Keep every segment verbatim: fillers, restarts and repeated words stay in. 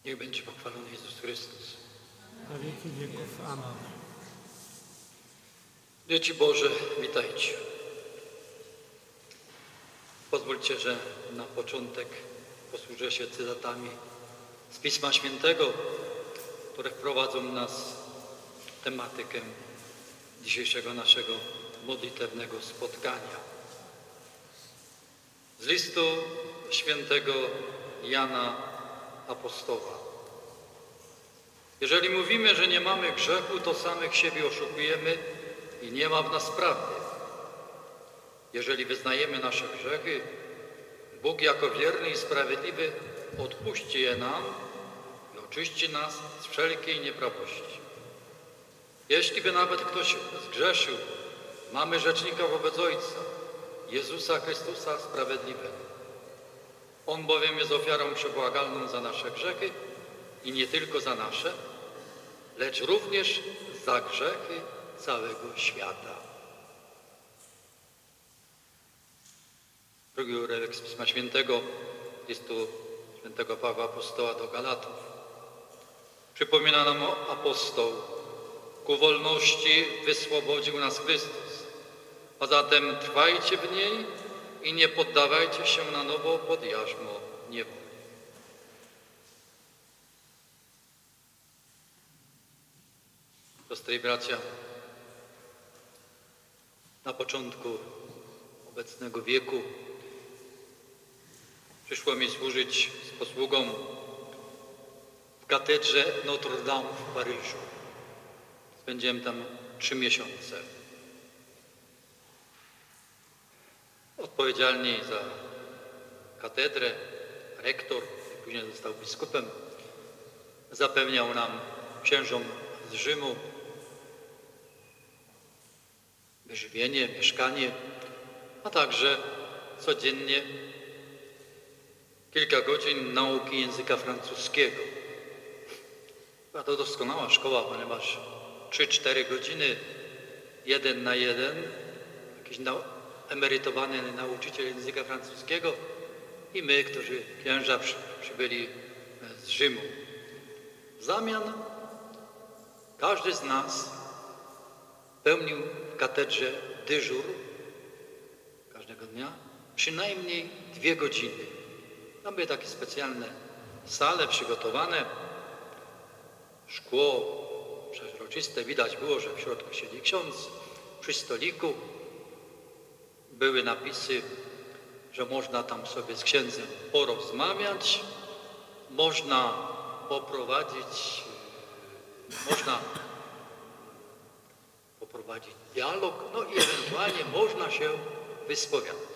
Niech będzie pochwalony Jezus Chrystus. Na wieki wieków. Amen. Dzieci Boże, witajcie. Pozwólcie, że na początek posłużę się cytatami z Pisma Świętego, które wprowadzą nas w tematykę dzisiejszego naszego modlitewnego spotkania. Z listu świętego Jana Apostoła. Jeżeli mówimy, że nie mamy grzechu, to samych siebie oszukujemy i nie ma w nas prawdy. Jeżeli wyznajemy nasze grzechy, Bóg jako wierny i sprawiedliwy odpuści je nam i oczyści nas z wszelkiej nieprawości. Jeśli by nawet ktoś zgrzeszył, mamy rzecznika wobec Ojca, Jezusa Chrystusa Sprawiedliwego. On bowiem jest ofiarą przebłagalną za nasze grzechy i nie tylko za nasze, lecz również za grzechy całego świata. Drugi urywek z Pisma Świętego, listu świętego Pawła Apostoła do Galatów. Przypomina nam apostoł: ku wolności wyswobodził nas Chrystus, a zatem trwajcie w niej i nie poddawajcie się na nowo pod jarzmo niewoli. Siostry i bracia, na początku obecnego wieku przyszło mi służyć z posługą w katedrze Notre Dame w Paryżu. Spędziłem tam trzy miesiące. Odpowiedzialni za katedrę, rektor, później został biskupem, zapewniał nam, księżom z Rzymu, wyżywienie, mieszkanie, a także codziennie kilka godzin nauki języka francuskiego. Była to doskonała szkoła, ponieważ trzy cztery godziny, jeden na jeden, jakiś nau- emerytowany nauczyciel języka francuskiego i my, którzy księża przy, przybyli z Rzymu. W zamian każdy z nas pełnił w katedrze dyżur każdego dnia przynajmniej dwie godziny. Tam były takie specjalne sale przygotowane, szkło przeźroczyste, widać było, że w środku siedzi ksiądz, przy stoliku były napisy, że można tam sobie z księdzem porozmawiać, można poprowadzić, można poprowadzić dialog, no i ewentualnie można się wyspowiadać.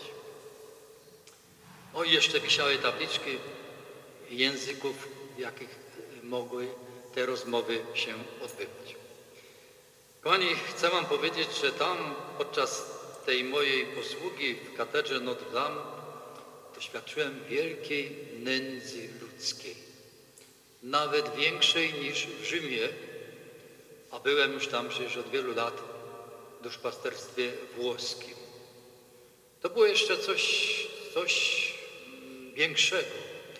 No i jeszcze wisiały tabliczki języków, w jakich mogły te rozmowy się odbywać. Kochani, chcę wam powiedzieć, że tam podczas tej mojej posługi w katedrze Notre Dame doświadczyłem wielkiej nędzy ludzkiej. Nawet większej niż w Rzymie, a byłem już tam przecież od wielu lat w duszpasterstwie włoskim. To było jeszcze coś, coś większego.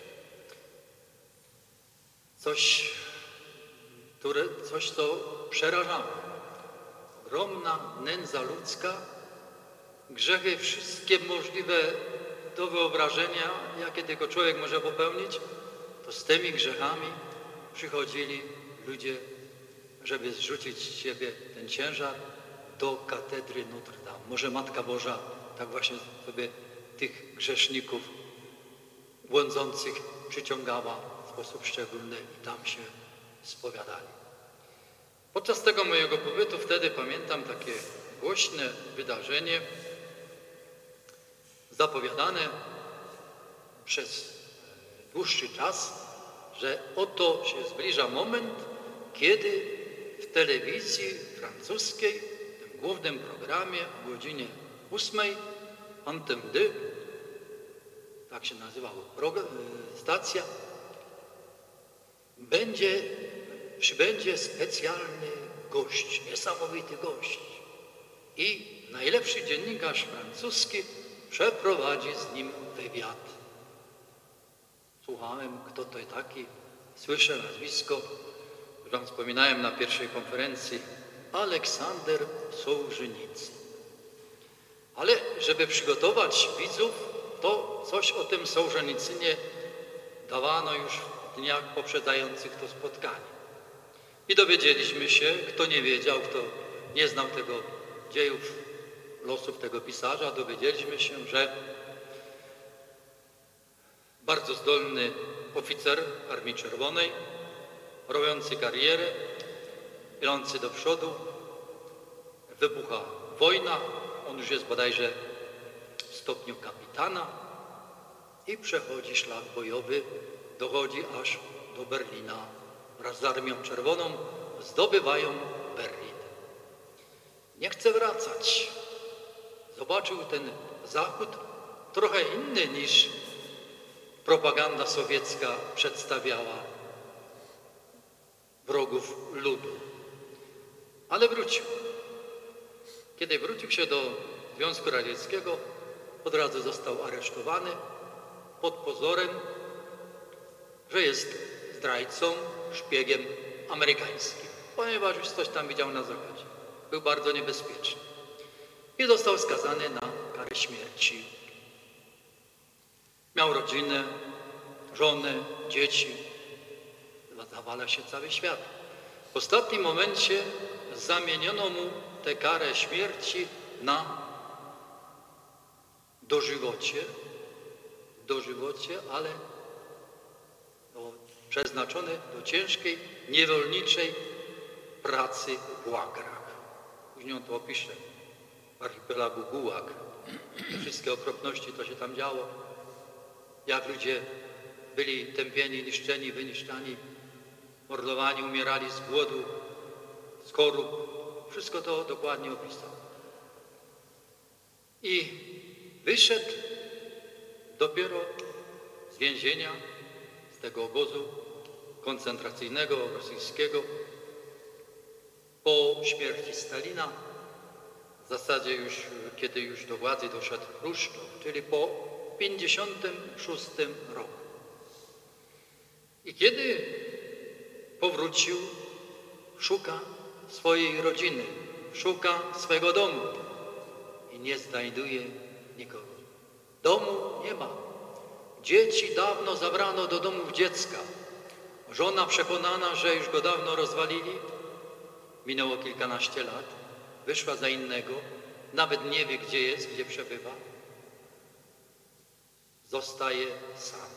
Coś, które, coś, co przerażało. Ogromna nędza ludzka, grzechy wszystkie możliwe do wyobrażenia, jakie tylko człowiek może popełnić, to z tymi grzechami przychodzili ludzie, żeby zrzucić z siebie ten ciężar do katedry Notre Dame. Może Matka Boża tak właśnie sobie tych grzeszników błądzących przyciągała w sposób szczególny i tam się spowiadali. Podczas tego mojego pobytu wtedy pamiętam takie głośne wydarzenie zapowiadane przez dłuższy czas, że oto się zbliża moment, kiedy w telewizji francuskiej, w tym głównym programie o godzinie ósmej, Antenne deux, tak się nazywała stacja, będzie, przybędzie specjalny gość, niesamowity gość. I najlepszy dziennikarz francuski przeprowadzi z nim wywiad. Słuchałem, kto to taki słyszę nazwisko, już wam wspominałem na pierwszej konferencji, Aleksander Sołżenicyn. Ale żeby przygotować widzów, to coś o tym Sołżenicynie dawano już w dniach poprzedzających to spotkanie. I dowiedzieliśmy się, kto nie wiedział, kto nie znał tego dziejów, losów tego pisarza, dowiedzieliśmy się, że bardzo zdolny oficer Armii Czerwonej, robiący karierę, idący do przodu, wybucha wojna, on już jest bodajże w stopniu kapitana i przechodzi szlak bojowy, dochodzi aż do Berlina. Wraz z Armią Czerwoną zdobywają Berlin. Nie chce wracać. Zobaczył ten Zachód trochę inny niż propaganda sowiecka przedstawiała wrogów ludu. Ale wrócił. Kiedy wrócił się do Związku Radzieckiego, od razu został aresztowany pod pozorem, że jest zdrajcą, szpiegiem amerykańskim, ponieważ już coś tam widział na Zachodzie. Był bardzo niebezpieczny. I został skazany na karę śmierci. Miał rodzinę, żonę, dzieci. Zawala się cały świat. W ostatnim momencie zamieniono mu tę karę śmierci na dożywocie, dożywocie, ale no, przeznaczone do ciężkiej, niewolniczej pracy w łagrach. Później on to opisze w archipelagu Gułag. Te wszystkie okropności, to się tam działo. Jak ludzie byli tępieni, niszczeni, wyniszczani, mordowani, umierali z głodu, z chorób. Wszystko to dokładnie opisał. I wyszedł dopiero z więzienia, z tego obozu koncentracyjnego rosyjskiego po śmierci Stalina, w zasadzie już, kiedy już do władzy doszedł Chruszczow, czyli po pięćdziesiątym szóstym roku. I kiedy powrócił, szuka swojej rodziny, szuka swego domu i nie znajduje nikogo. Domu nie ma. Dzieci dawno zabrano do domów dziecka. Żona przekonana, że już go dawno rozwalili, minęło kilkanaście lat, wyszła za innego, nawet nie wie, gdzie jest, gdzie przebywa. Zostaje sam.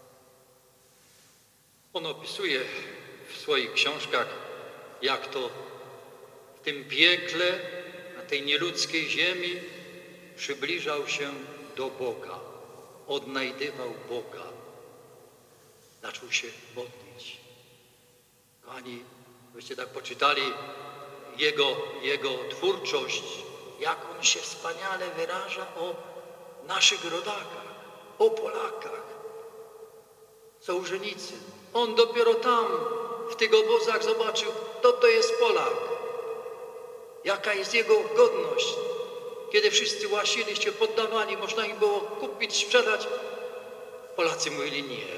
On opisuje w swoich książkach, jak to w tym piekle, na tej nieludzkiej ziemi przybliżał się do Boga, odnajdywał Boga, zaczął się modlić. Kochani, byście tak poczytali jego, jego twórczość, jak on się wspaniale wyraża o naszych rodakach, o Polakach. Sołżenicyn. On dopiero tam, w tych obozach zobaczył, kto to jest Polak. Jaka jest jego godność. Kiedy wszyscy łasili się, poddawali, można im było kupić, sprzedać. Polacy mówili nie.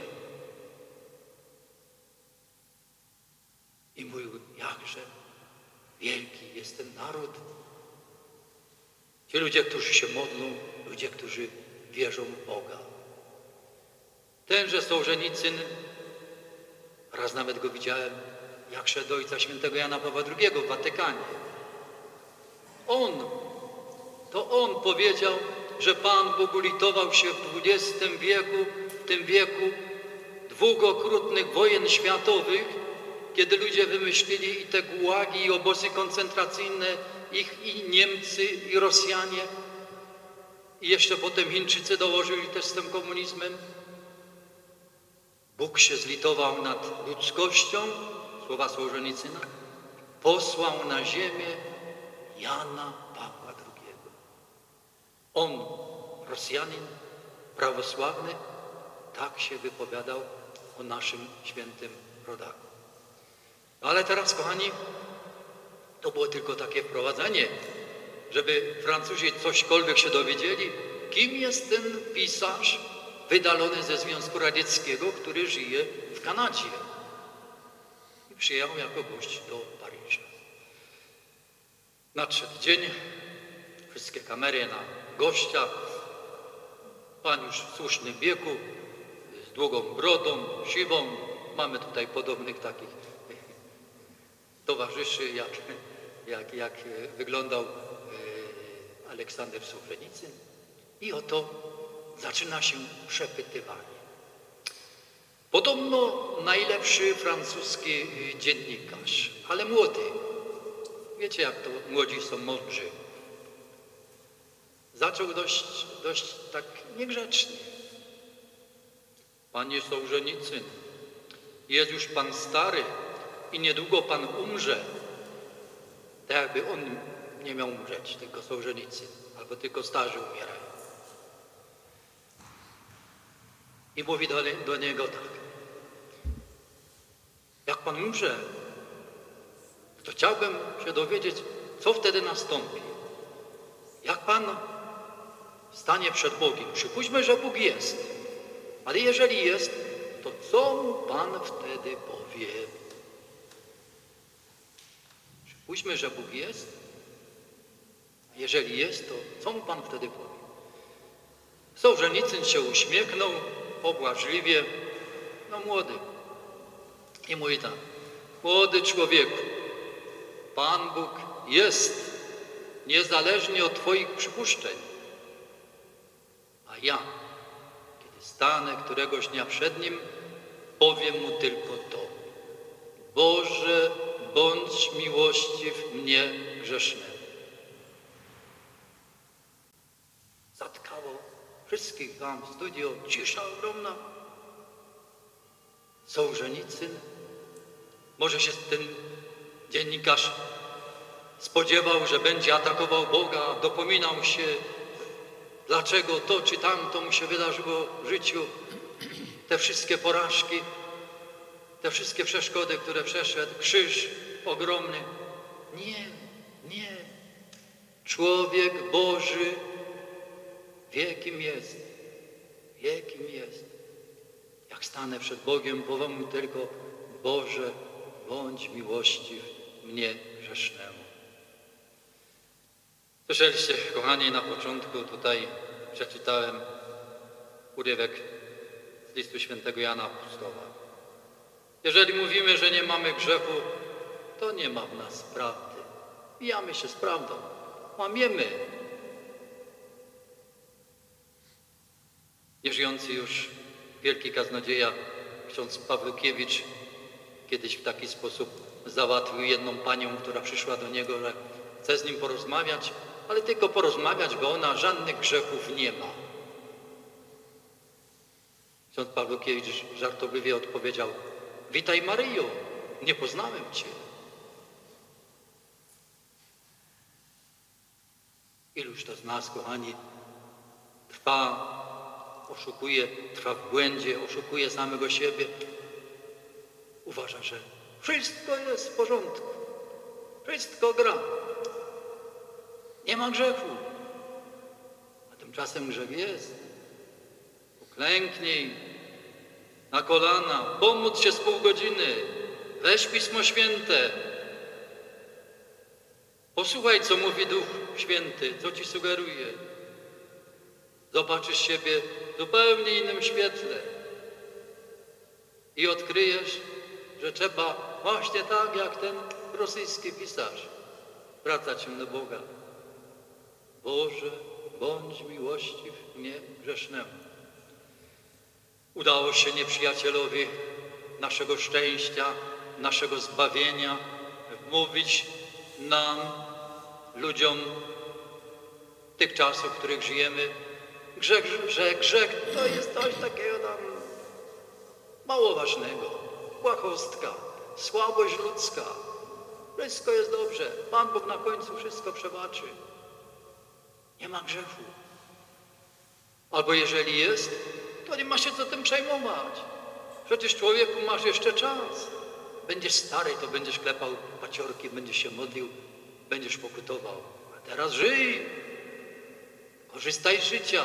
I mówił, jakże wielki jest ten naród. Ci ludzie, którzy się modlą, ludzie, którzy wierzą w Boga. Tenże Sołżenicyn, raz nawet go widziałem, jak szedł do Ojca Świętego Jana Pawła drugiego w Watykanie. On, to on powiedział, że Pan Bóg ulitował się w dwudziestym wieku, w tym wieku dwóch okrutnych wojen światowych, kiedy ludzie wymyślili i te gułagi, i obozy koncentracyjne, ich i Niemcy, i Rosjanie, i jeszcze potem Chińczycy dołożyli też z tym komunizmem. Bóg się zlitował nad ludzkością, słowa Sołżenicyna, posłał na ziemię Jana Pawła drugiego. On, Rosjanin, prawosławny, tak się wypowiadał o naszym świętym rodaku. Ale teraz, kochani, to było tylko takie wprowadzenie, żeby Francuzi cośkolwiek się dowiedzieli, kim jest ten pisarz wydalony ze Związku Radzieckiego, który żyje w Kanadzie. przyjechał jako gość do Paryża. Nadszedł dzień, wszystkie kamery na gościa. Pan już w słusznym wieku, z długą brodą, siwą. Mamy tutaj podobnych takich towarzyszy, jak, jak, jak wyglądał Aleksander Sołżenicyn. I oto zaczyna się przepytywanie. Podobno najlepszy francuski dziennikarz, ale młody. Wiecie, jak to młodzi są mądrzy. Zaczął dość, dość tak niegrzecznie. Panie Sołżenicyn, jest już pan stary i niedługo pan umrze. Tak jakby on nie miał umrzeć, tylko Sołżenicyn, albo tylko starzy umierają. I mówi do, do niego tak. Jak pan umrze, to chciałbym się dowiedzieć, co wtedy nastąpi. Jak pan stanie przed Bogiem? Przypuśćmy, że Bóg jest. Ale jeżeli jest, to co mu pan wtedy powie? Przypuśćmy, że Bóg jest. A jeżeli jest, to co mu pan wtedy powie? Sołżenicyn się uśmiechnął pobłażliwie. No młody. I mówi tak. Młody człowieku, Pan Bóg jest, niezależnie od twoich przypuszczeń. A ja, kiedy stanę któregoś dnia przed Nim, powiem Mu tylko to. Boże, bądź miłościw mnie grzesznemu. Zatkało wszystkich tam w studio, cisza ogromna. Sołżenicyn, może się ten dziennikarz spodziewał, że będzie atakował Boga, dopominał się, dlaczego to czy tamto mu się wydarzyło w życiu, te wszystkie porażki, te wszystkie przeszkody, które przeszedł, krzyż ogromny. Nie, nie. Człowiek Boży wie, kim jest, wie, kim jest. Jak stanę przed Bogiem, powiem Mu tylko, Boże, bądź miłościw mnie grzesznemu. Słyszeliście, kochani, na początku tutaj przeczytałem urywek z listu świętego Jana Apostoła. Jeżeli mówimy, że nie mamy grzechu, to nie ma w nas prawdy. Mijamy się z prawdą, łamiemy. Nieżyjący już wielki kaznodzieja, ksiądz Pawlukiewicz, kiedyś w taki sposób załatwił jedną panią, która przyszła do niego, że chce z nim porozmawiać, ale tylko porozmawiać, bo ona żadnych grzechów nie ma. Ksiądz Pawlukiewicz żartobliwie odpowiedział: witaj Maryjo, nie poznałem Cię. Iluż to z nas, kochani, trwa, oszukuje, trwa w błędzie, oszukuje samego siebie. Uważa, że wszystko jest w porządku, wszystko gra, nie ma grzechu. A tymczasem grzech jest. Uklęknij na kolana, pomóc się z pół godziny, weź Pismo Święte. Posłuchaj, co mówi Duch Święty, co ci sugeruje. Zobaczysz siebie w zupełnie innym świetle i odkryjesz, że trzeba właśnie tak jak ten rosyjski pisarz wracać się do Boga. Boże, bądź miłościw mnie grzesznemu. Udało się nieprzyjacielowi naszego szczęścia, naszego zbawienia wmówić nam, ludziom tych czasów, w których żyjemy, grzech, że grzech to jest coś takiego tam mało ważnego, błahostka, słabość ludzka. Wszystko jest dobrze. Pan Bóg na końcu wszystko przebaczy. Nie ma grzechu. Albo jeżeli jest, to nie ma się co tym przejmować. Przecież człowieku masz jeszcze czas. Będziesz stary, to będziesz klepał paciorki, będziesz się modlił, będziesz pokutował. A teraz żyj. Korzystaj z życia.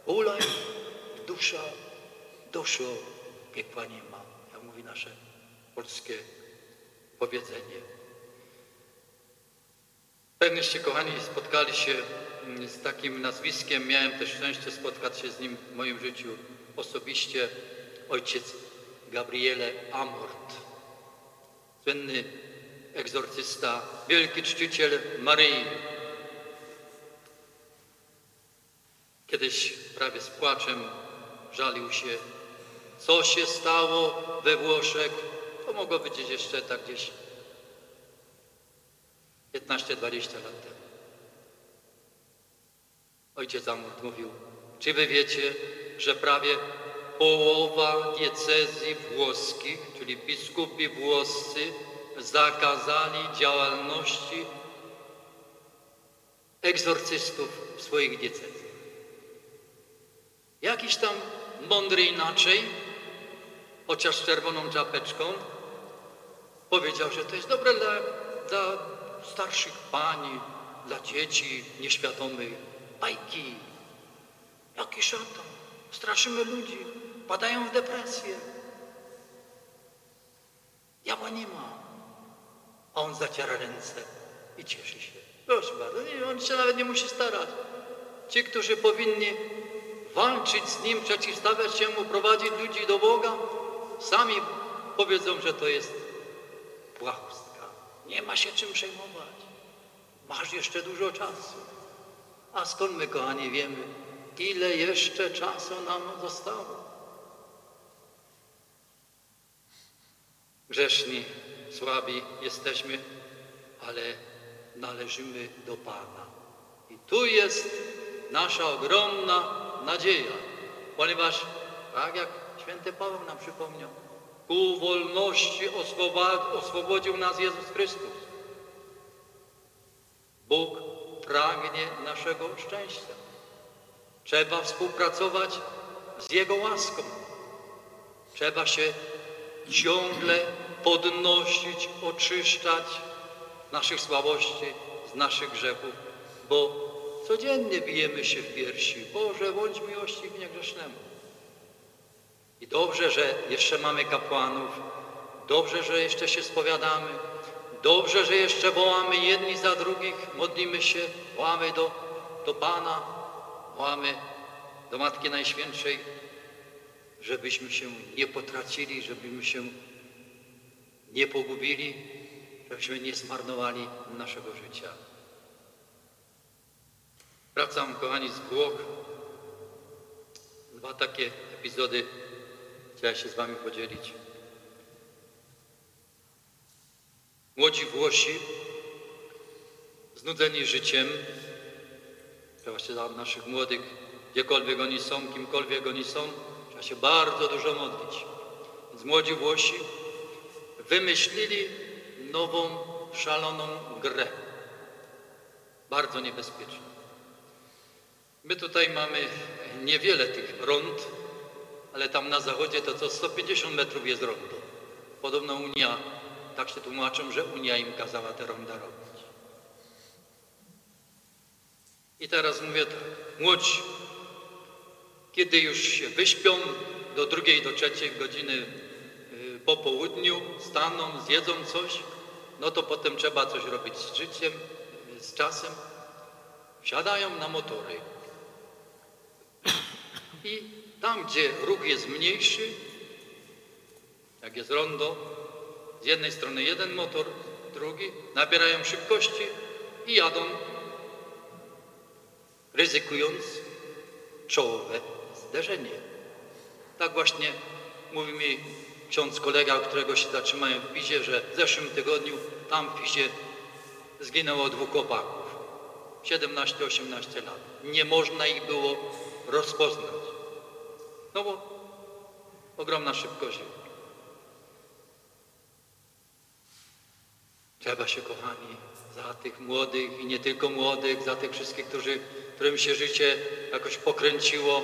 Ulej, dusza, duszo, piekła nie ma. Jak mówi nasze polskie powiedzenie. Pewnieście, kochani, spotkali się z takim nazwiskiem. Miałem też szczęście spotkać się z nim w moim życiu osobiście. Ojciec Gabriele Amort, słynny egzorcysta, wielki czciciel Maryi. Kiedyś prawie z płaczem żalił się, co się stało we Włoszech. To mogło być jeszcze tak gdzieś piętnaście dwadzieścia lat temu. Ojciec Amort mówił, czy wy wiecie, że prawie połowa diecezji włoskich, czyli biskupi włoscy, zakazali działalności egzorcystów w swoich diecezjach. Jakiś tam mądry inaczej, chociaż z czerwoną czapeczką, powiedział, że to jest dobre dla, dla starszych pań, dla dzieci nieświadomych. Bajki, jaki szatan, straszymy ludzi, padają w depresję. Diabła nie ma. A on zaciera ręce i cieszy się. Proszę bardzo, on się nawet nie musi starać. Ci, którzy powinni walczyć z nim, przeciwstawiać się mu, prowadzić ludzi do Boga, sami powiedzą, że to jest błahostka. Nie ma się czym przejmować. Masz jeszcze dużo czasu. A skąd my, kochani, wiemy, ile jeszcze czasu nam zostało? Grzeszni, słabi jesteśmy, ale należymy do Pana. I tu jest nasza ogromna nadzieja, ponieważ, tak jak święty Paweł nam przypomniał, ku wolności oswobodził nas Jezus Chrystus. Bóg pragnie naszego szczęścia. Trzeba współpracować z Jego łaską. Trzeba się ciągle podnosić, oczyszczać naszych słabości, z naszych grzechów, bo codziennie bijemy się w piersi. Boże, bądź miłościwy grzesznemu. I dobrze, że jeszcze mamy kapłanów, dobrze, że jeszcze się spowiadamy, dobrze, że jeszcze wołamy jedni za drugich, modlimy się, wołamy do, do Pana, wołamy do Matki Najświętszej, żebyśmy się nie potracili, żebyśmy się nie pogubili, żebyśmy nie zmarnowali naszego życia. Wracam, kochani, z Włoch. Dwa takie epizody chciałem się z wami podzielić. Młodzi Włosi, znudzeni życiem, trzeba się dla naszych młodych, gdziekolwiek oni są, kimkolwiek oni są, trzeba się bardzo dużo modlić. Więc młodzi Włosi wymyślili nową, szaloną grę. Bardzo niebezpieczną. My tutaj mamy niewiele tych rond, ale tam na zachodzie to co sto pięćdziesiąt metrów jest rondo. Podobno Unia, tak się tłumaczą, że Unia im kazała te ronda robić. I teraz mówię tak, młodzi, kiedy już się wyśpią do drugiej, do trzeciej godziny po południu, staną, zjedzą coś, no to potem trzeba coś robić z życiem, z czasem. Wsiadają na motory. I tam, gdzie ruch jest mniejszy, jak jest rondo, z jednej strony jeden motor, drugi, nabierają szybkości i jadą, ryzykując czołowe zderzenie. Tak właśnie mówi mi ksiądz kolega, którego się zatrzymałem w Pizie, że w zeszłym tygodniu tam w Pizie zginęło dwóch chłopaków. siedemnaście osiemnaście lat. Nie można ich było rozpoznać. No bo ogromna szybkość. Trzeba się, kochani, za tych młodych i nie tylko młodych, za tych wszystkich, którzy, którym się życie jakoś pokręciło,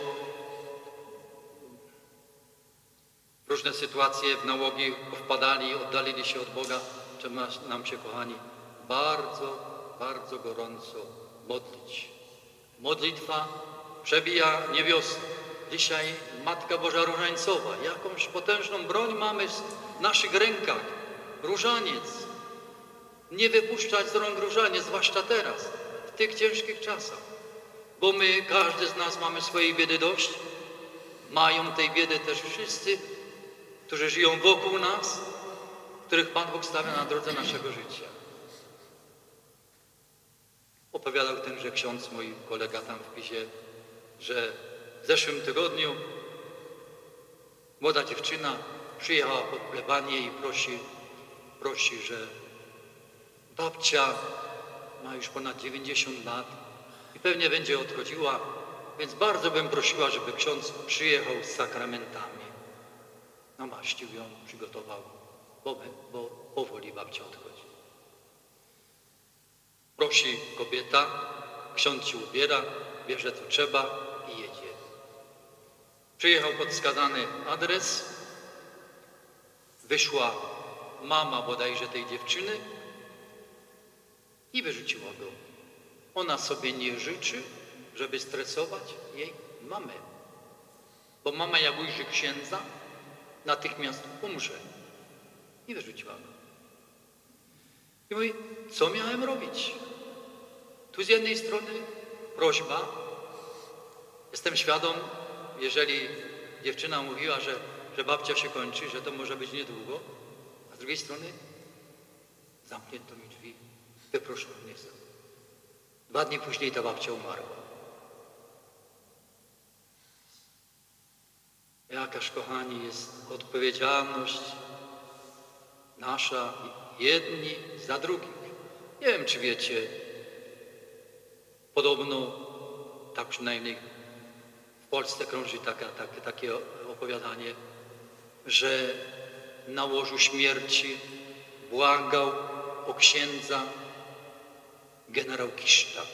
w różne sytuacje, w nałogi wpadali, oddalili się od Boga. Trzeba nam się, kochani, bardzo, bardzo gorąco modlić. Modlitwa przebija niebiosę. dzisiaj Matka Boża Różańcowa. Jakąś potężną broń mamy w naszych rękach. Różaniec. Nie wypuszczać z rąk różaniec, zwłaszcza teraz, w tych ciężkich czasach. Bo my, każdy z nas mamy swojej biedy dość. Mają tej biedy też wszyscy, którzy żyją wokół nas, których Pan Bóg stawia na drodze naszego życia. Opowiadał tenże ksiądz, mój kolega tam w PiSie, że w zeszłym tygodniu młoda dziewczyna przyjechała pod plebanię i prosi, prosi, że babcia ma już ponad dziewięćdziesiąt lat i pewnie będzie odchodziła, więc bardzo bym prosiła, żeby ksiądz przyjechał z sakramentami. Namaścił ją, przygotował, bo, bo powoli babcia odchodzi. Prosi kobieta, ksiądz się ubiera, bierze co trzeba i jedzie. Przyjechał pod wskazany adres, wyszła mama bodajże tej dziewczyny i wyrzuciła go. Ona sobie nie życzy, żeby stresować jej mamę. Bo mama, jak ujrzy księdza, natychmiast umrze. I wyrzuciła go. I mówi, co miałem robić? Tu z jednej strony prośba. Jestem świadom, jeżeli dziewczyna mówiła, że, że babcia się kończy, że to może być niedługo, a z drugiej strony zamknięto mi drzwi, wyproszono mnie stąd. Dwa dni później ta babcia umarła. Jakaż, kochani, jest odpowiedzialność nasza jedni za drugich. Nie wiem, czy wiecie, podobno, tak przynajmniej w Polsce krąży taka, takie, takie opowiadanie, że na łożu śmierci błagał o księdza generał Kiszczak.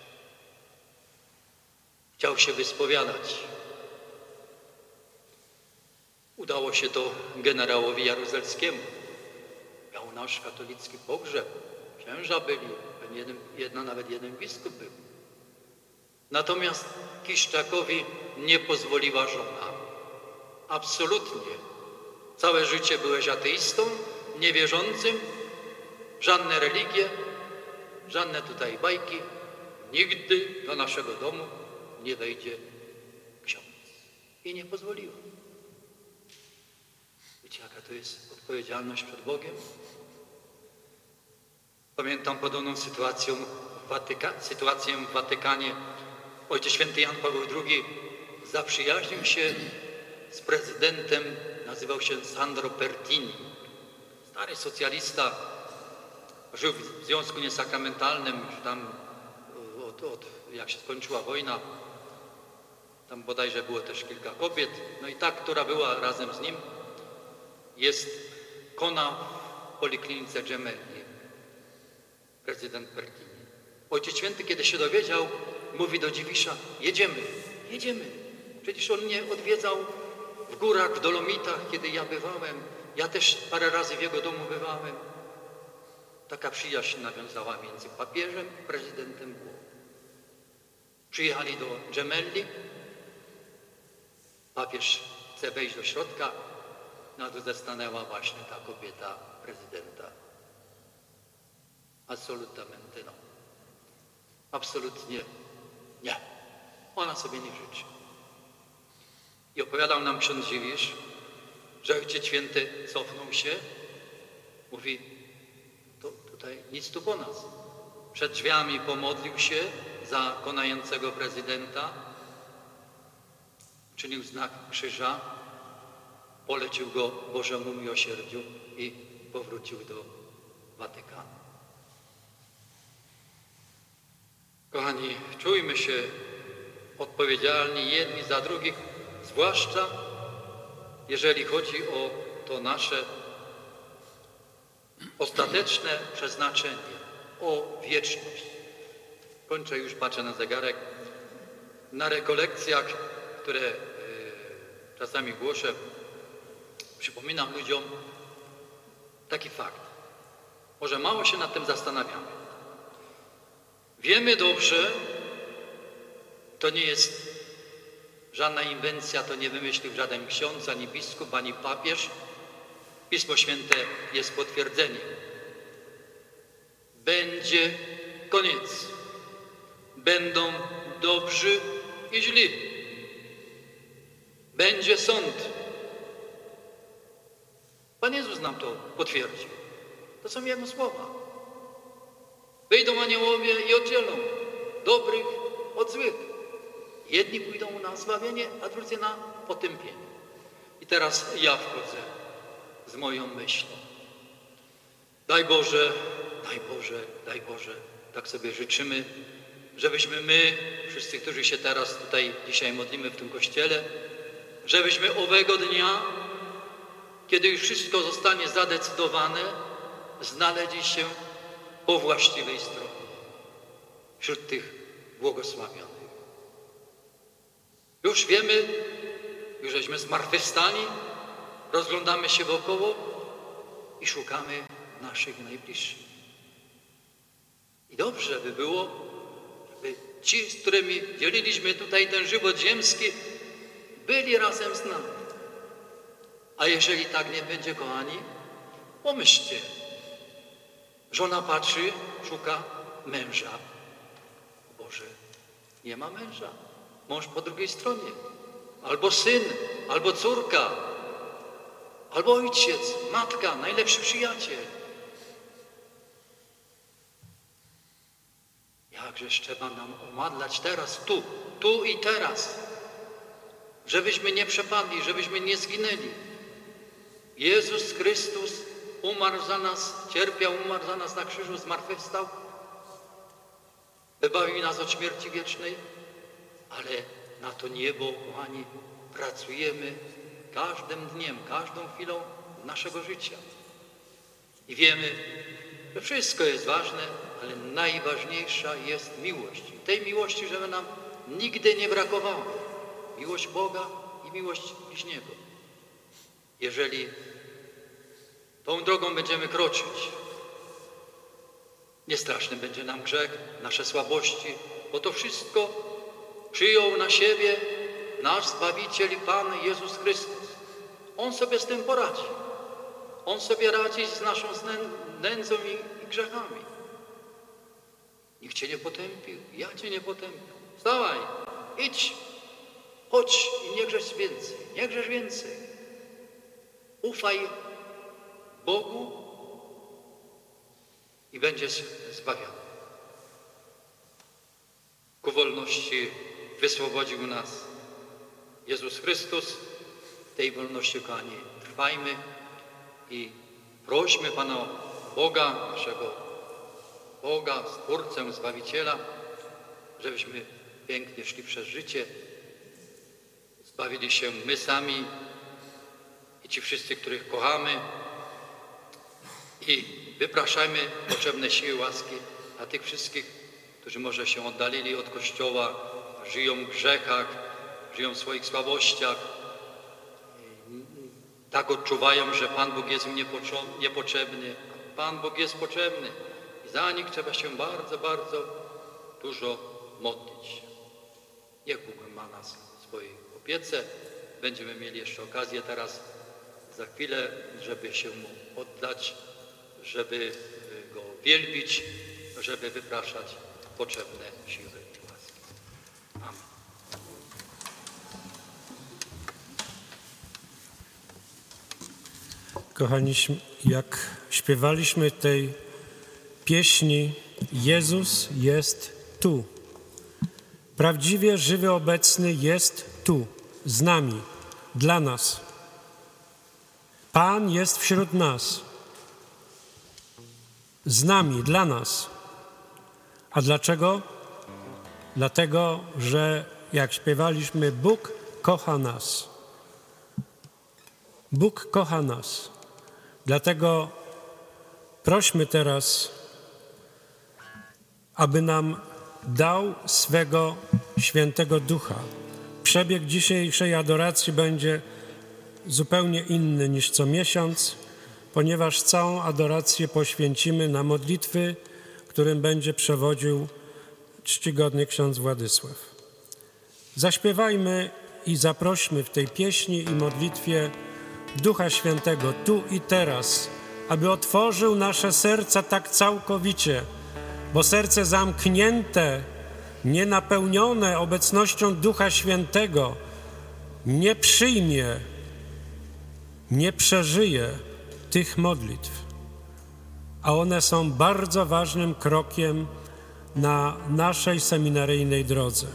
Chciał się wyspowiadać. Udało się to generałowi Jaruzelskiemu. Miał nasz katolicki pogrzeb. Księża byli, jeden, jedna, nawet jeden biskup był. Natomiast Kiszczakowi nie pozwoliła żona. Absolutnie. Całe życie byłeś ateistą, niewierzącym, żadne religie, żadne tutaj bajki. Nigdy do naszego domu nie wejdzie ksiądz. I nie pozwoliła. Wiecie, jaka to jest odpowiedzialność przed Bogiem? Pamiętam podobną sytuację w, Watyka- sytuację w Watykanie. Ojciec Święty Jan Paweł drugi zaprzyjaźnił się z prezydentem, nazywał się Sandro Pertini. Stary socjalista, żył w związku niesakramentalnym, już tam od, od, jak się skończyła wojna, tam bodajże było też kilka kobiet. No i ta, która była razem z nim, jest kona w poliklinice Gemelli, prezydent Pertini. Ojciec Święty, kiedy się dowiedział, mówi do Dziwisza, jedziemy, jedziemy. Przecież on mnie odwiedzał w górach, w Dolomitach, kiedy ja bywałem. Ja też parę razy w jego domu bywałem. Taka przyjaźń nawiązała między papieżem i prezydentem Włoch. Przyjechali do Gemelli. Papież chce wejść do środka. Na drodze stanęła właśnie ta kobieta prezydenta. Absolutamente no. Absolutnie nie. Ona sobie nie życzy. I opowiadał nam ksiądz Dziwisz, że Ojciec Święty cofnął się, mówi, to tutaj nic tu po nas. Przed drzwiami pomodlił się za konającego prezydenta, czynił znak krzyża, polecił go Bożemu miłosierdziu i powrócił do Watykanu. Kochani, czujmy się odpowiedzialni jedni za drugich, zwłaszcza jeżeli chodzi o to nasze ostateczne przeznaczenie, o wieczność. Kończę już, patrzę na zegarek. Na rekolekcjach, które y, czasami głoszę, przypominam ludziom taki fakt. Może mało się nad tym zastanawiamy. Wiemy dobrze, to nie jest Żadna inwencja to nie wymyślił żaden ksiądz, ani biskup, ani papież. Pismo Święte jest potwierdzeniem. Będzie koniec. Będą dobrzy i źli. Będzie sąd. Pan Jezus nam to potwierdził. To są Jego słowa. Wyjdą aniołowie i oddzielą dobrych od złych. Jedni pójdą na zbawienie, a drudzy na potępienie. I teraz ja wchodzę z moją myślą. Daj Boże, daj Boże, daj Boże, tak sobie życzymy, żebyśmy my, wszyscy, którzy się teraz tutaj dzisiaj modlimy w tym kościele, żebyśmy owego dnia, kiedy już wszystko zostanie zadecydowane, znaleźli się po właściwej stronie, wśród tych błogosławionych. Już wiemy, już żeśmy zmartwychwstali, rozglądamy się wokoło i szukamy naszych najbliższych. I dobrze by było, żeby ci, z którymi dzieliliśmy tutaj ten żywot ziemski, byli razem z nami. A jeżeli tak nie będzie, kochani, pomyślcie. Żona patrzy, szuka męża. Boże, nie ma męża. Mąż po drugiej stronie. Albo syn, albo córka, albo ojciec, matka, najlepszy przyjaciel. Jakżeż trzeba nam umadlać teraz, tu, tu i teraz, żebyśmy nie przepadli, żebyśmy nie zginęli. Jezus Chrystus umarł za nas, cierpiał, umarł za nas na krzyżu, zmartwychwstał, wybawił nas od śmierci wiecznej, ale na to niebo, kochani, pracujemy każdym dniem, każdą chwilą naszego życia. I wiemy, że wszystko jest ważne, ale najważniejsza jest miłość. I tej miłości, żeby nam nigdy nie brakowało. Miłość Boga i miłość bliźniego. Jeżeli tą drogą będziemy kroczyć, niestraszny będzie nam grzech, nasze słabości, bo to wszystko przyjął na siebie nasz Zbawiciel i Pan Jezus Chrystus. On sobie z tym poradzi. On sobie radzi z naszą nędzą i, i grzechami. Nikt cię nie potępił, ja cię nie potępię. Wstawaj, idź, chodź i nie grzesz więcej, nie grzesz więcej. Ufaj Bogu i będziesz zbawiony. Ku wolności wyswobodził nas Jezus Chrystus. W tej wolności, kochani, trwajmy i prośmy Pana Boga, naszego Boga, Stwórcę, Zbawiciela, żebyśmy pięknie szli przez życie, zbawili się my sami i ci wszyscy, których kochamy, i wypraszajmy potrzebne siły łaski dla tych wszystkich, którzy może się oddalili od Kościoła, żyją w grzechach, żyją w swoich słabościach, tak odczuwają, że Pan Bóg jest im niepotrzebny. Pan Bóg jest potrzebny i za nich trzeba się bardzo, bardzo dużo modlić. Niech Bóg ma nas w swojej opiece. Będziemy mieli jeszcze okazję teraz, za chwilę, żeby się Mu oddać, żeby Go wielbić, żeby wypraszać potrzebne siły i łaski. Amen. Kochani, jak śpiewaliśmy tej pieśni, Jezus jest tu. Prawdziwie żywy, obecny jest tu, z nami, dla nas. Pan jest wśród nas, z nami, dla nas. A dlaczego? Dlatego, że jak śpiewaliśmy, Bóg kocha nas. Bóg kocha nas. Dlatego prośmy teraz, aby nam dał swego Świętego Ducha. Przebieg dzisiejszej adoracji będzie zupełnie inny niż co miesiąc, ponieważ całą adorację poświęcimy na modlitwy, którym będzie przewodził czcigodny ksiądz Władysław. Zaśpiewajmy i zaprośmy w tej pieśni i modlitwie Ducha Świętego tu i teraz, aby otworzył nasze serca tak całkowicie, bo serce zamknięte, nienapełnione obecnością Ducha Świętego nie przyjmie, nie przeżyje tych modlitw, a one są bardzo ważnym krokiem na naszej seminaryjnej drodze.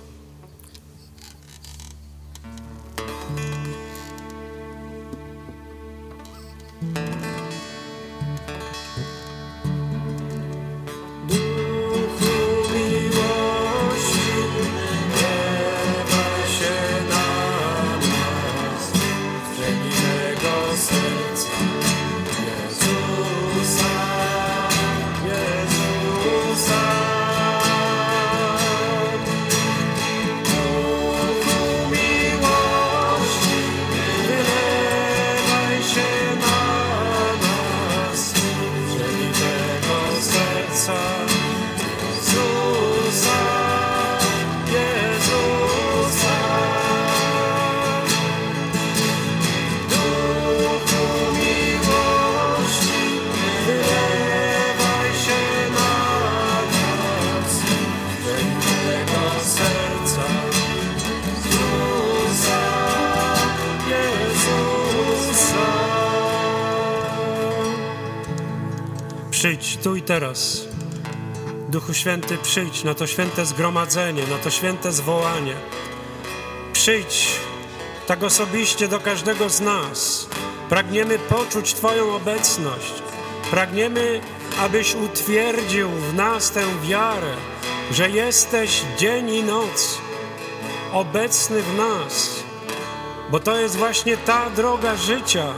Przyjdź tu i teraz. Duchu Święty, przyjdź na to święte zgromadzenie, na to święte zwołanie. Przyjdź tak osobiście do każdego z nas. Pragniemy poczuć Twoją obecność. Pragniemy, abyś utwierdził w nas tę wiarę, że jesteś dzień i noc obecny w nas, bo to jest właśnie ta droga życia.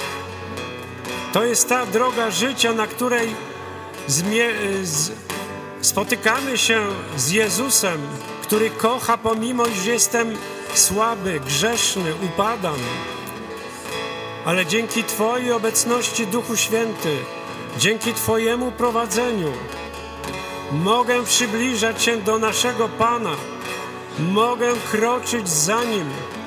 To jest ta droga życia, na której zmie- z- spotykamy się z Jezusem, który kocha pomimo, że jestem słaby, grzeszny, upadam. Ale dzięki Twojej obecności, Duchu Święty, dzięki Twojemu prowadzeniu mogę przybliżać się do naszego Pana, mogę kroczyć za Nim,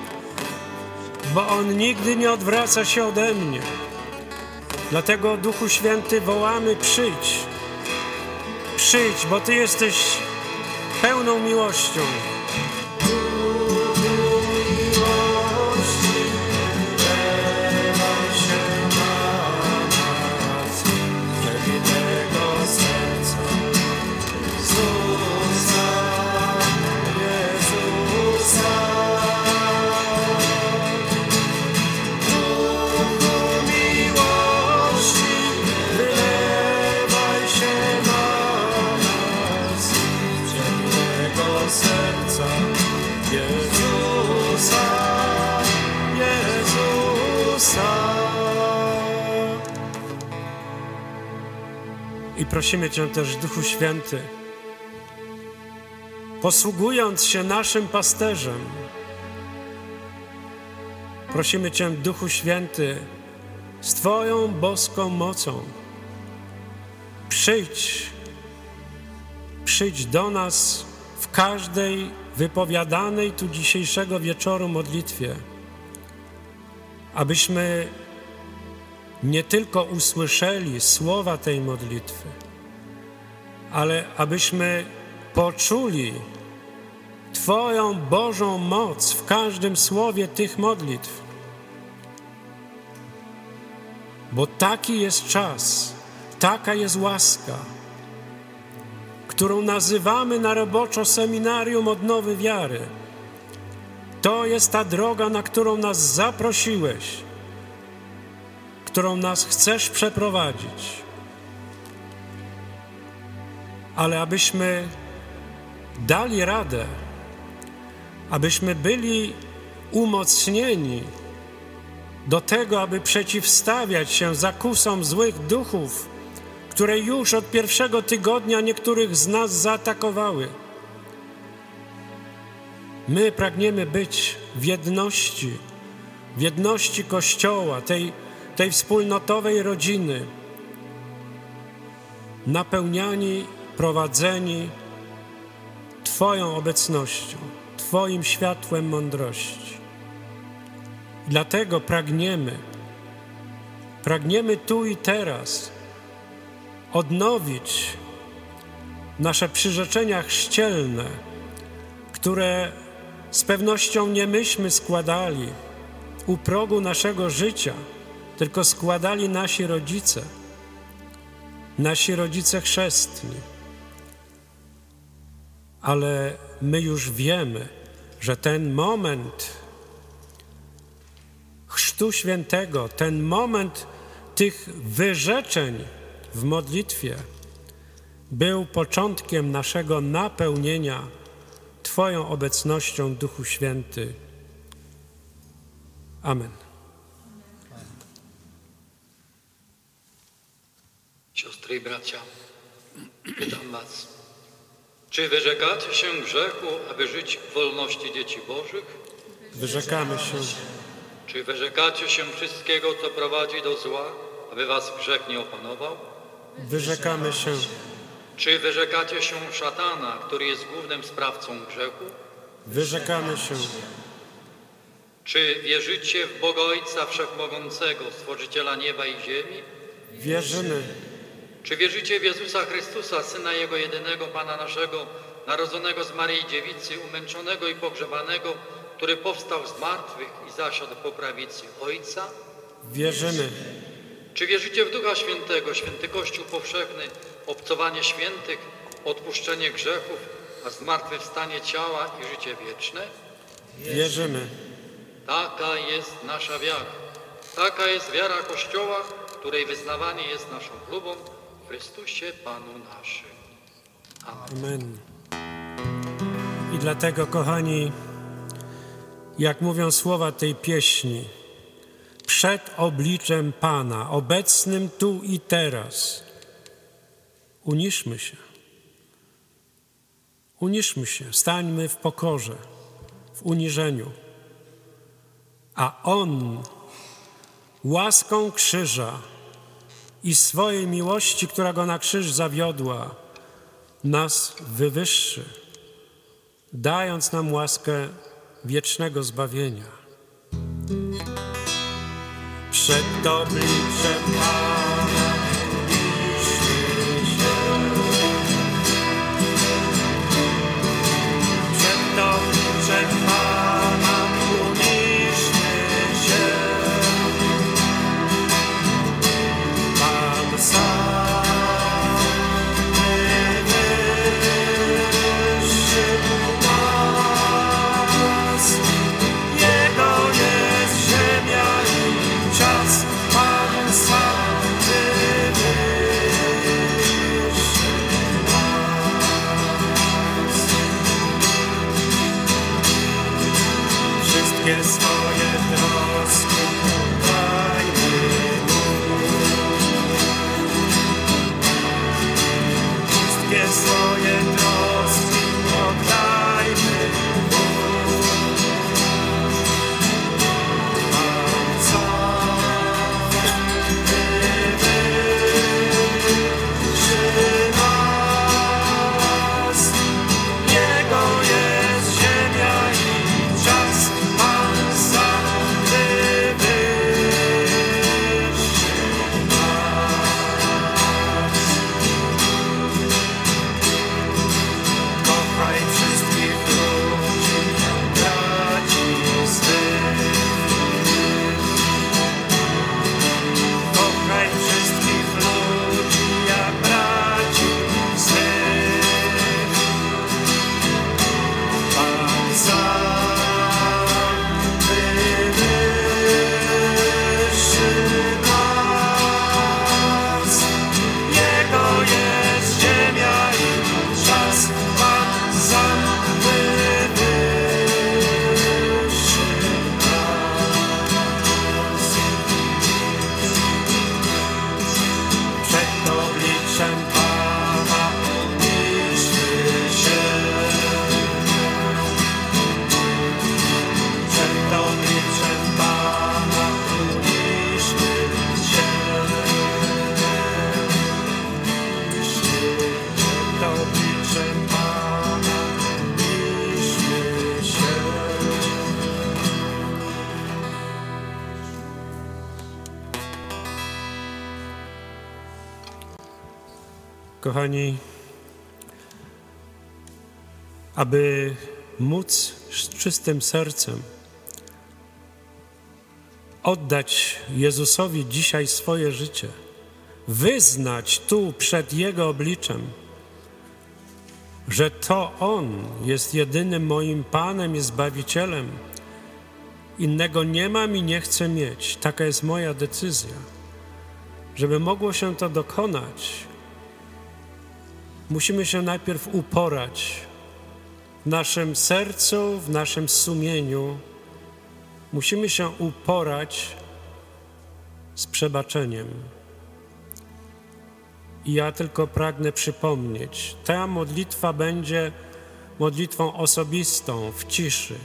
bo On nigdy nie odwraca się ode mnie. Dlatego, Duchu Święty, wołamy: przyjdź, przyjdź, bo Ty jesteś pełną miłością. I prosimy Cię też, Duchu Święty, posługując się naszym pasterzem, prosimy Cię, Duchu Święty, z Twoją boską mocą, przyjdź, przyjdź do nas w każdej wypowiadanej tu dzisiejszego wieczoru modlitwie, abyśmy nie tylko usłyszeli słowa tej modlitwy, ale abyśmy poczuli Twoją Bożą moc w każdym słowie tych modlitw. Bo taki jest czas, taka jest łaska, którą nazywamy na roboczo Seminarium Odnowy Wiary. To jest ta droga, na którą nas zaprosiłeś, którą nas chcesz przeprowadzić. Ale abyśmy dali radę, abyśmy byli umocnieni do tego, aby przeciwstawiać się zakusom złych duchów, które już od pierwszego tygodnia niektórych z nas zaatakowały. My pragniemy być w jedności, w jedności Kościoła, tej, tej wspólnotowej rodziny, napełniani, prowadzeni Twoją obecnością, Twoją Twoim światłem mądrości. Dlatego pragniemy, pragniemy tu i teraz odnowić nasze przyrzeczenia chrzcielne, które z pewnością nie myśmy składali u progu naszego życia, tylko składali nasi rodzice, nasi rodzice chrzestni. Ale my już wiemy, że ten moment Chrztu Świętego, ten moment tych wyrzeczeń w modlitwie był początkiem naszego napełnienia Twoją obecnością, Duchu Święty. Amen. Siostry i bracia, pytam was, czy wyrzekacie się grzechu, aby żyć w wolności dzieci Bożych? Wyrzekamy się. Czy wyrzekacie się wszystkiego, co prowadzi do zła, aby was grzech nie opanował? Wyrzekamy się. Czy wyrzekacie się szatana, który jest głównym sprawcą grzechu? Wyrzekamy się. Czy wierzycie w Boga Ojca Wszechmogącego, Stworzyciela nieba i ziemi? Wierzymy. Czy wierzycie w Jezusa Chrystusa, Syna Jego jedynego, Pana naszego, narodzonego z Maryi Dziewicy, umęczonego i pogrzebanego, który powstał z martwych i zasiadł po prawicy Ojca? Wierzymy. Czy wierzycie w Ducha Świętego, święty Kościół powszechny, obcowanie świętych, odpuszczenie grzechów, a zmartwychwstanie ciała i życie wieczne? Wierzymy. Taka jest nasza wiara. Taka jest wiara Kościoła, której wyznawanie jest naszą chlubą w Chrystusie Panu naszym. Amen. Amen. I dlatego, kochani, jak mówią słowa tej pieśni, przed obliczem Pana, obecnym tu i teraz, uniszmy się. Uniszmy się, stańmy w pokorze, w uniżeniu. A On łaską krzyża i swojej miłości, która Go na krzyż zawiodła, nas wywyższy, dając nam łaskę wiecznego zbawienia. Przed obliczem Pana uniszmy się. Przed obliczem Pana uniszmy się. Pan sam wywyższy nas. Jego jest ziemia i czas, Pan sam kochani, aby móc z czystym sercem oddać Jezusowi dzisiaj swoje życie, wyznać tu przed Jego obliczem, że to On jest jedynym moim Panem i Zbawicielem. Innego nie mam i nie chcę mieć. Taka jest moja decyzja. Żeby mogło się to dokonać, musimy się najpierw uporać w naszym sercu, w naszym sumieniu. Musimy się uporać z przebaczeniem. I ja tylko pragnę przypomnieć, ta modlitwa będzie modlitwą osobistą, w ciszy.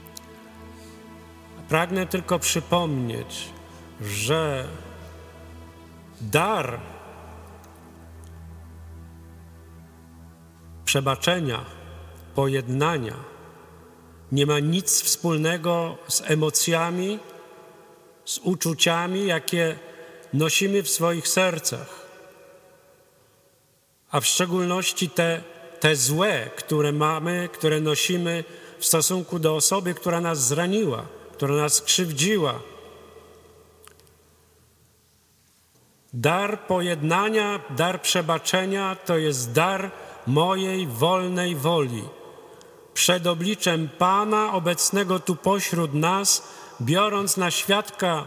Pragnę tylko przypomnieć, że dar przebaczenia, pojednania nie ma nic wspólnego z emocjami, z uczuciami, jakie nosimy w swoich sercach, a w szczególności te, te złe, które mamy, które nosimy w stosunku do osoby, która nas zraniła, która nas skrzywdziła. Dar pojednania, dar przebaczenia to jest dar mojej wolnej woli. Przed obliczem Pana obecnego tu pośród nas, biorąc na świadka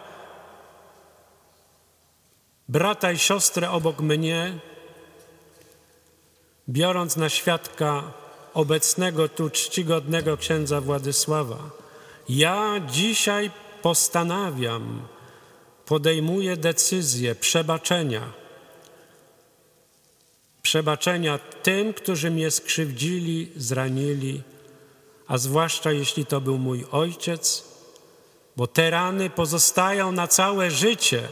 brata i siostrę obok mnie, biorąc na świadka obecnego tu czcigodnego księdza Władysława, ja dzisiaj postanawiam, podejmuję decyzję przebaczenia. Przebaczenia tym, którzy mnie skrzywdzili, zranili, a zwłaszcza jeśli to był mój ojciec, bo te rany pozostają na całe życie.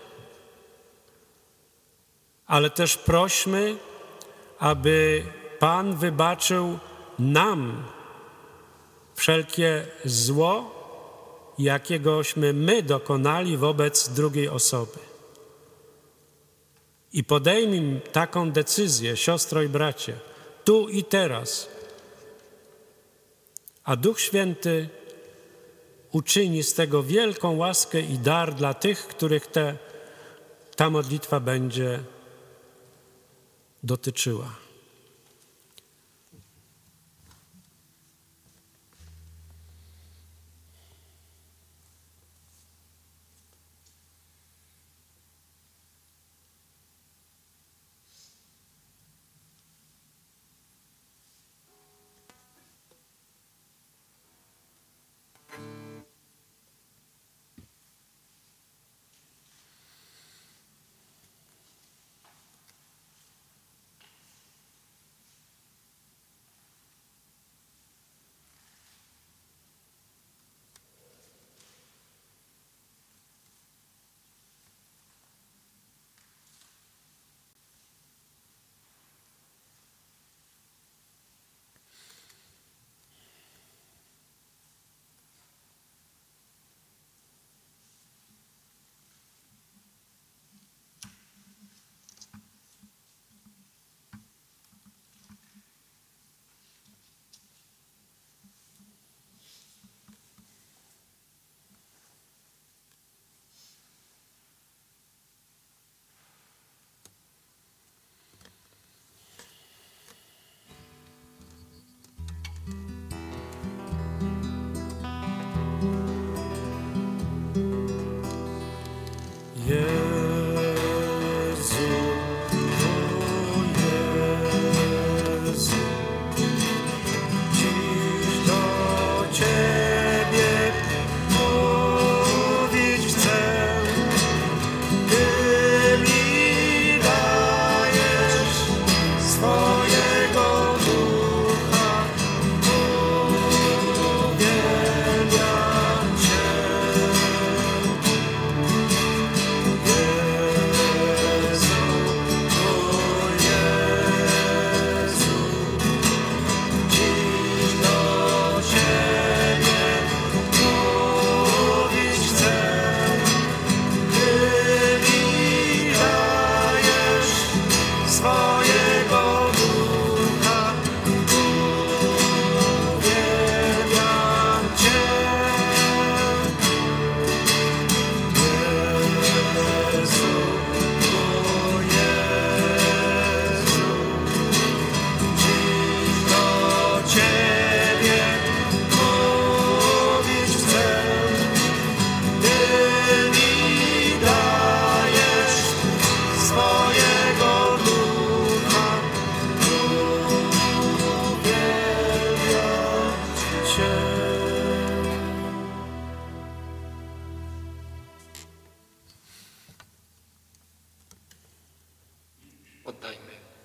Ale też prośmy, aby Pan wybaczył nam wszelkie zło, jakiegośmy my dokonali wobec drugiej osoby. I podejmij taką decyzję, siostro i bracie, tu i teraz. A Duch Święty uczyni z tego wielką łaskę i dar dla tych, których te, ta modlitwa będzie dotyczyła.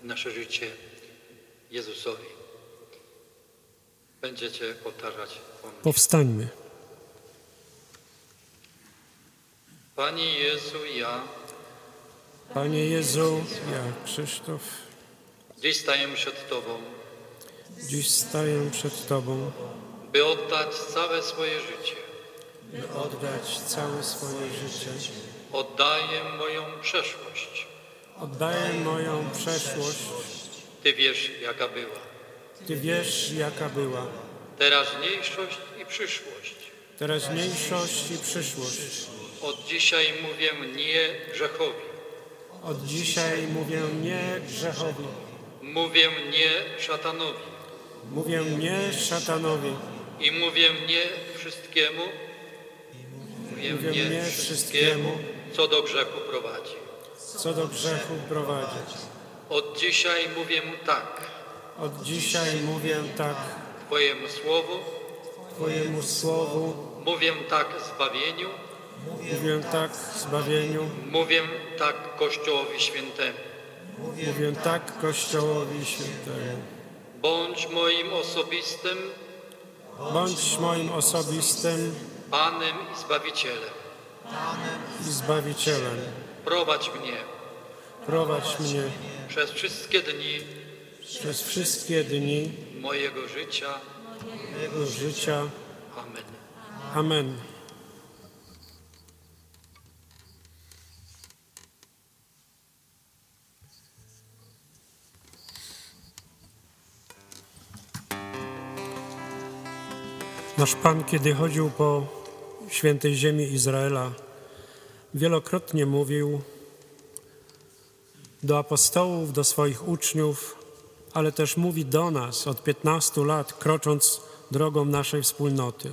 nasze życie Jezusowi. Będziecie powtarzać po mnie. Powstańmy. Panie Jezu, ja Panie Jezu, ja, Krzysztof, dziś staję przed Tobą, dziś staję przed Tobą, by oddać całe swoje życie. by oddać całe swoje życie. Oddaję moją przeszłość. Oddaję moją przeszłość. Ty wiesz, jaka była. Ty wiesz, jaka była. Teraźniejszość i przyszłość. Teraźniejszość i przyszłość. Od dzisiaj mówię nie grzechowi. Od dzisiaj mówię nie grzechowi. Mówię nie szatanowi. Mówię nie szatanowi. I mówię nie wszystkiemu. Mówię Mówię nie nie wszystkiemu, co do grzechu prowadzi. co do grzechu prowadzi. Od dzisiaj mówię tak Od dzisiaj mówię tak Twojemu słowu, Twojemu słowu. mówię tak zbawieniu, Mówię tak zbawieniu. mówię tak Kościołowi Świętemu. Mówię tak Kościołowi Świętemu. Bądź moim osobistym Bądź moim osobistym Panem i Zbawicielem. i Zbawicielem. Prowadź mnie Prowadź mnie przez wszystkie dni przez wszystkie dni mojego życia. mojego życia. Amen. Amen. Nasz Pan, kiedy chodził po świętej ziemi Izraela, wielokrotnie mówił do apostołów, do swoich uczniów, ale też mówi do nas od piętnastu lat, krocząc drogą naszej wspólnoty,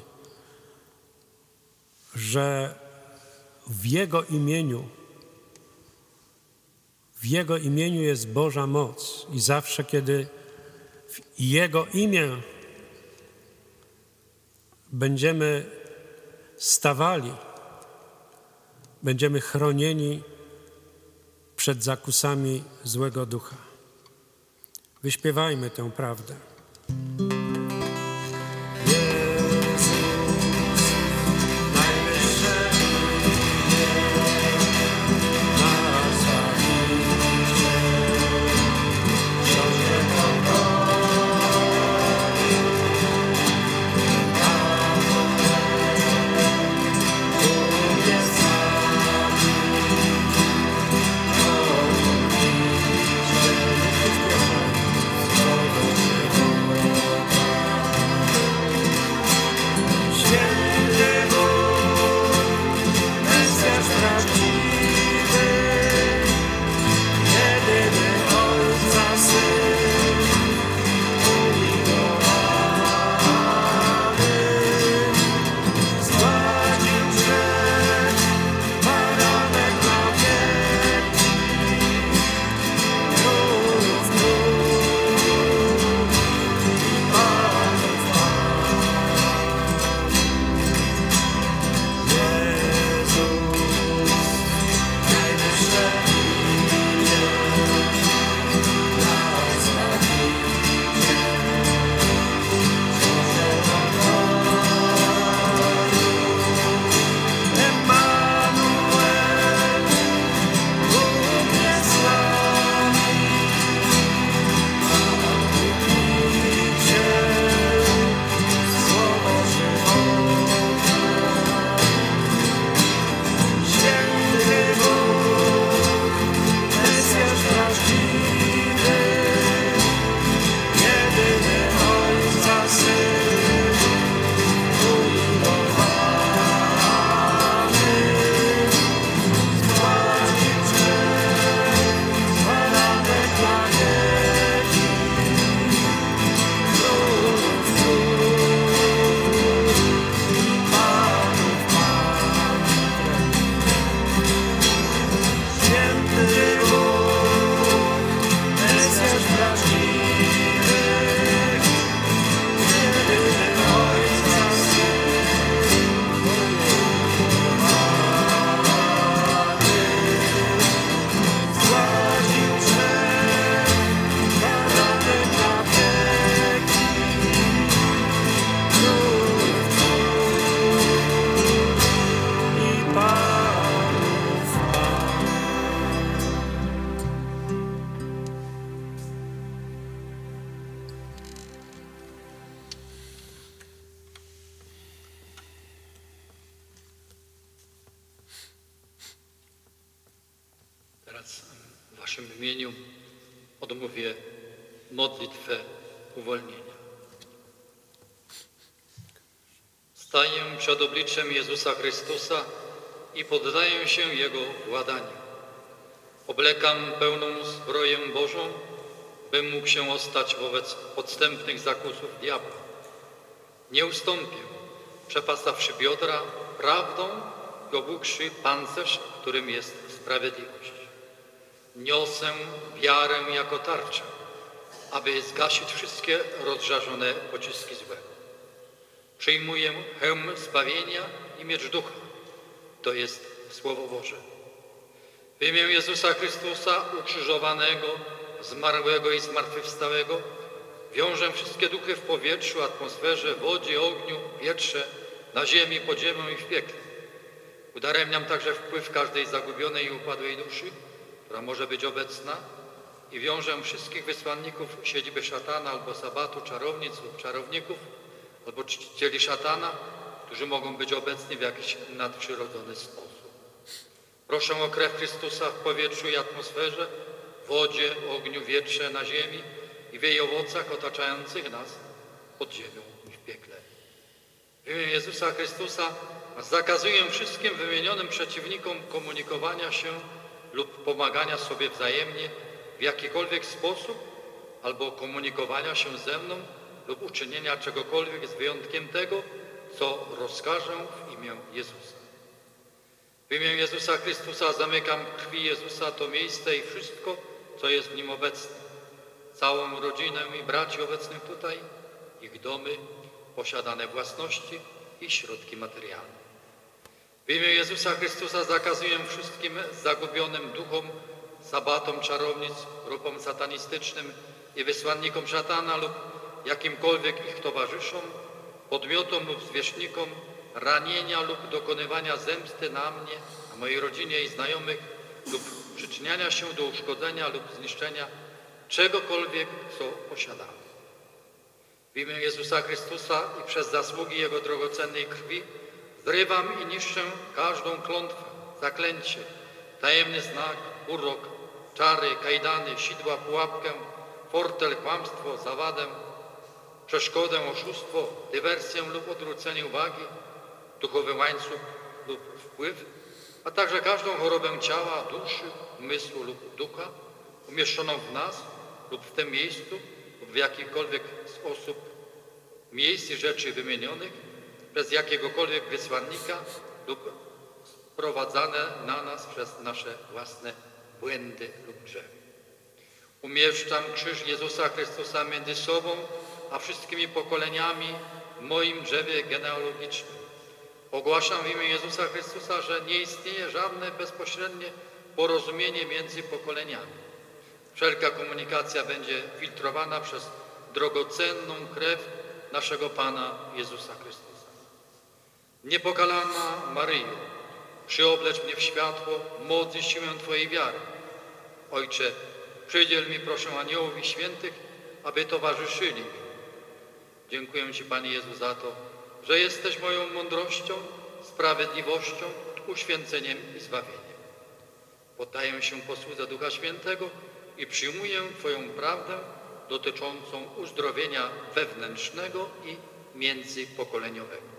że w Jego imieniu, w Jego imieniu jest Boża moc i zawsze, kiedy w Jego imię będziemy stawali, będziemy chronieni przed zakusami złego ducha. Wyśpiewajmy tę prawdę. Thank you. waszym imieniu odmówię modlitwę uwolnienia. Staję przed obliczem Jezusa Chrystusa i poddaję się Jego władaniu. Oblekam pełną zbroję Bożą, bym mógł się ostać wobec podstępnych zakusów diabła. Nie ustąpię, przepasawszy biodra prawdą i obłógłszy pancerz, którym jest sprawiedliwość. Niosę wiarę jako tarczę, aby zgasić wszystkie rozżarzone pociski złego. Przyjmuję hełm zbawienia i miecz ducha, to jest Słowo Boże. W imię Jezusa Chrystusa ukrzyżowanego, zmarłego i zmartwychwstałego wiążę wszystkie duchy w powietrzu, atmosferze, wodzie, ogniu, wietrze, na ziemi, pod ziemią i w piekle. Udaremniam także wpływ każdej zagubionej i upadłej duszy, która może być obecna, i wiążę wszystkich wysłanników siedziby szatana albo sabatu, czarownic lub czarowników, albo czcicieli szatana, którzy mogą być obecni w jakiś nadprzyrodzony sposób. Proszę o krew Chrystusa w powietrzu i atmosferze, wodzie, ogniu, wietrze, na ziemi i w jej owocach otaczających nas pod ziemią i w piekle. W imię Jezusa Chrystusa zakazuję wszystkim wymienionym przeciwnikom komunikowania się lub pomagania sobie wzajemnie w jakikolwiek sposób albo komunikowania się ze mną lub uczynienia czegokolwiek z wyjątkiem tego, co rozkażę w imię Jezusa. W imię Jezusa Chrystusa zamykam w krwi Jezusa to miejsce i wszystko, co jest w nim obecne. Całą rodzinę i braci obecnych tutaj, ich domy, posiadane własności i środki materialne. W imię Jezusa Chrystusa zakazuję wszystkim zagubionym duchom, sabatom czarownic, grupom satanistycznym i wysłannikom szatana lub jakimkolwiek ich towarzyszom, podmiotom lub zwierzchnikom ranienia lub dokonywania zemsty na mnie, na mojej rodzinie i znajomych lub przyczyniania się do uszkodzenia lub zniszczenia czegokolwiek, co posiadamy. W imię Jezusa Chrystusa i przez zasługi Jego drogocennej krwi zrywam i niszczę każdą klątwę, zaklęcie, tajemny znak, urok, czary, kajdany, sidła, pułapkę, fortel, kłamstwo, zawadę, przeszkodę, oszustwo, dywersję lub odwrócenie uwagi, duchowy łańcuch lub wpływ, a także każdą chorobę ciała, duszy, umysłu lub ducha umieszczoną w nas lub w tym miejscu lub w jakikolwiek sposób miejsc i rzeczy wymienionych przez jakiegokolwiek wysłannika lub sprowadzane na nas przez nasze własne błędy lub grzechy. Umieszczam krzyż Jezusa Chrystusa między sobą a wszystkimi pokoleniami w moim drzewie genealogicznym. Ogłaszam w imię Jezusa Chrystusa, że nie istnieje żadne bezpośrednie porozumienie między pokoleniami. Wszelka komunikacja będzie filtrowana przez drogocenną krew naszego Pana Jezusa Chrystusa. Niepokalana Maryjo, przyoblecz mnie w światło, moc i siłę Twojej wiary. Ojcze, przydziel mi proszę aniołów i świętych, aby towarzyszyli mi. Dziękuję Ci, Panie Jezu, za to, że jesteś moją mądrością, sprawiedliwością, uświęceniem i zbawieniem. Poddaję się posłudze Ducha Świętego i przyjmuję Twoją prawdę dotyczącą uzdrowienia wewnętrznego i międzypokoleniowego.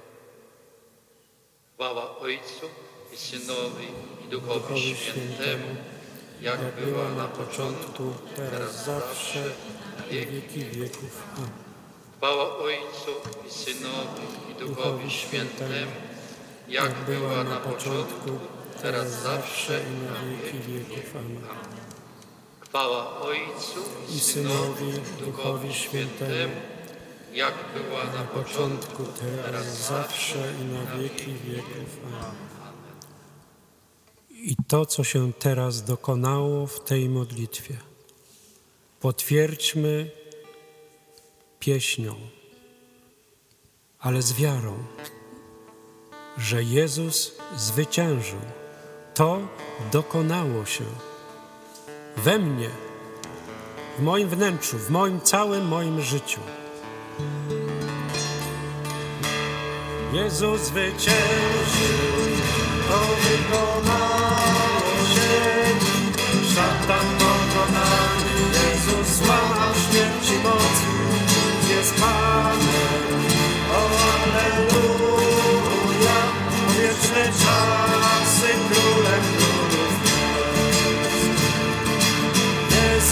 Chwała Ojcu i Synowi i Duchowi Świętemu, jak była na początku, teraz zawsze, na wieki wieków. Amen. Chwała Ojcu i Synowi i Duchowi Świętemu, jak była na początku, teraz zawsze i na wieki wieków. Amen. Chwała Ojcu i Synowi i Duchowi Świętemu, jak była na początku, teraz zawsze i na wieki wieków. Amen. I to, co się teraz dokonało w tej modlitwie, potwierdźmy pieśnią, ale z wiarą, że Jezus zwyciężył. To dokonało się we mnie, w moim wnętrzu, w moim całym moim życiu. Jezus zwyciężył, to wykonało się, szatan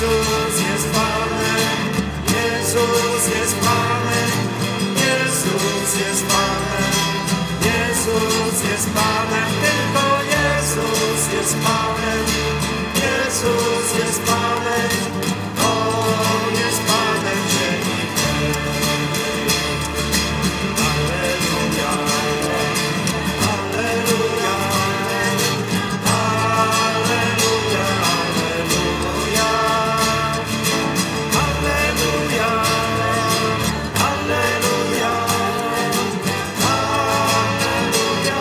Jezus jest Panem, Jezus jest Panem, Jezus jest Panem, Jezus jest Panem, tylko Jezus jest Panem, Jezus jest Panem, On jest Panem ziemi. Alleluja, Alleluja, Alleluja, Alleluja, Alleluja, Alleluja, Alleluja,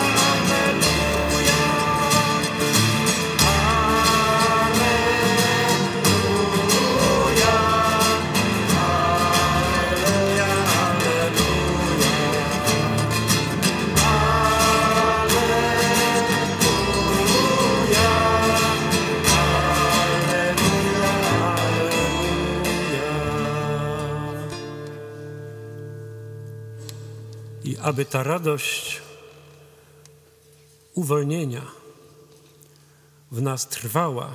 I aby ta radość uwolnienia w nas trwała,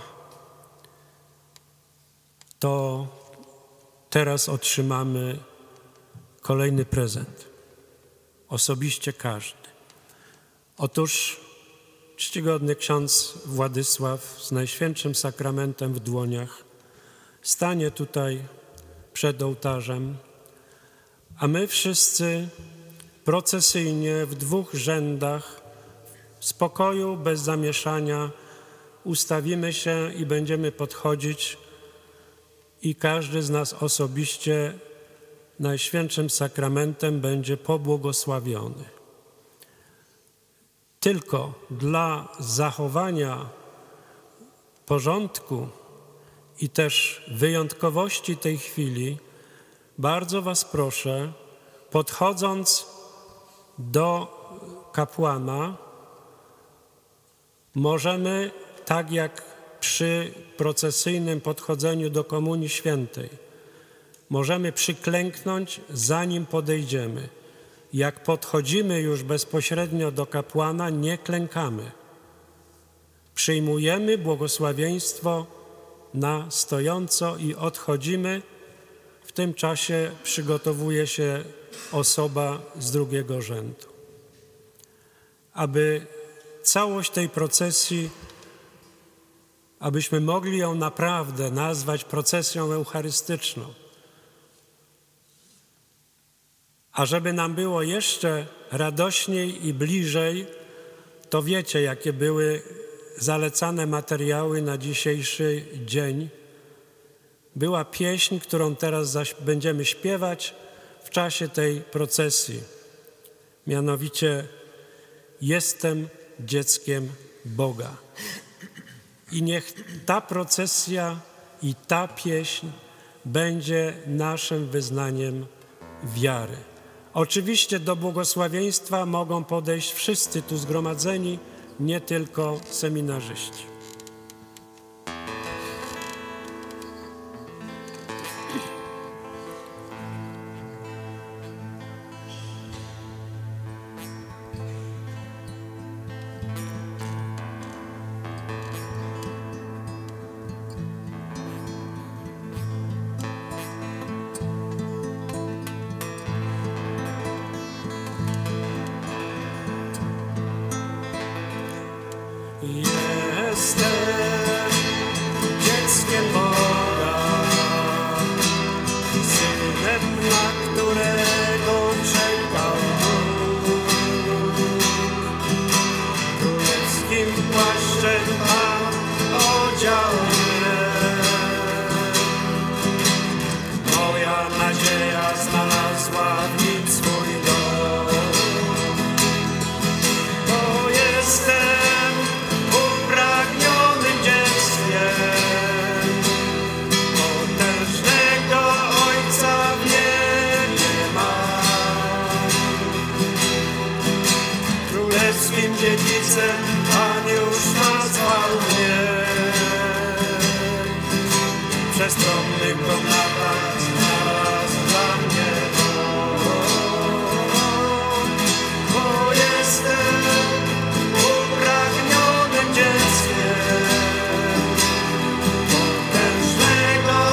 to teraz otrzymamy kolejny prezent. Osobiście każdy. Otóż czcigodny ksiądz Władysław z Najświętszym Sakramentem w dłoniach stanie tutaj przed ołtarzem, a my wszyscy procesyjnie w dwóch rzędach, w spokoju, bez zamieszania, ustawimy się i będziemy podchodzić i każdy z nas osobiście Najświętszym Sakramentem będzie pobłogosławiony. Tylko dla zachowania porządku i też wyjątkowości tej chwili bardzo was proszę, podchodząc do kapłana, możemy, tak jak przy procesyjnym podchodzeniu do Komunii Świętej, możemy przyklęknąć, zanim podejdziemy. Jak podchodzimy już bezpośrednio do kapłana, nie klękamy. Przyjmujemy błogosławieństwo na stojąco i odchodzimy. W tym czasie przygotowuje się osoba z drugiego rzędu. Aby całość tej procesji, abyśmy mogli ją naprawdę nazwać procesją eucharystyczną, a żeby nam było jeszcze radośniej i bliżej, to wiecie, jakie były zalecane materiały na dzisiejszy dzień. Była pieśń, którą teraz zaś będziemy śpiewać w czasie tej procesji. Mianowicie jestem dzieckiem Boga. I niech ta procesja i ta pieśń będzie naszym wyznaniem wiary. Oczywiście do błogosławieństwa mogą podejść wszyscy tu zgromadzeni, nie tylko seminarzyści. Jestem dzieckiem Boga, synem, na którego czekał Bóg. Królewskim płaszczem Pan odział mnie. Moja nadzieja znalazła w nim swój dom. Bo jestem dziedzicem, Pan już nazwał mnie. W przestronnych komnatach znalazł dla mnie dom. Bo jestem upragnionym dzieckiem potężnego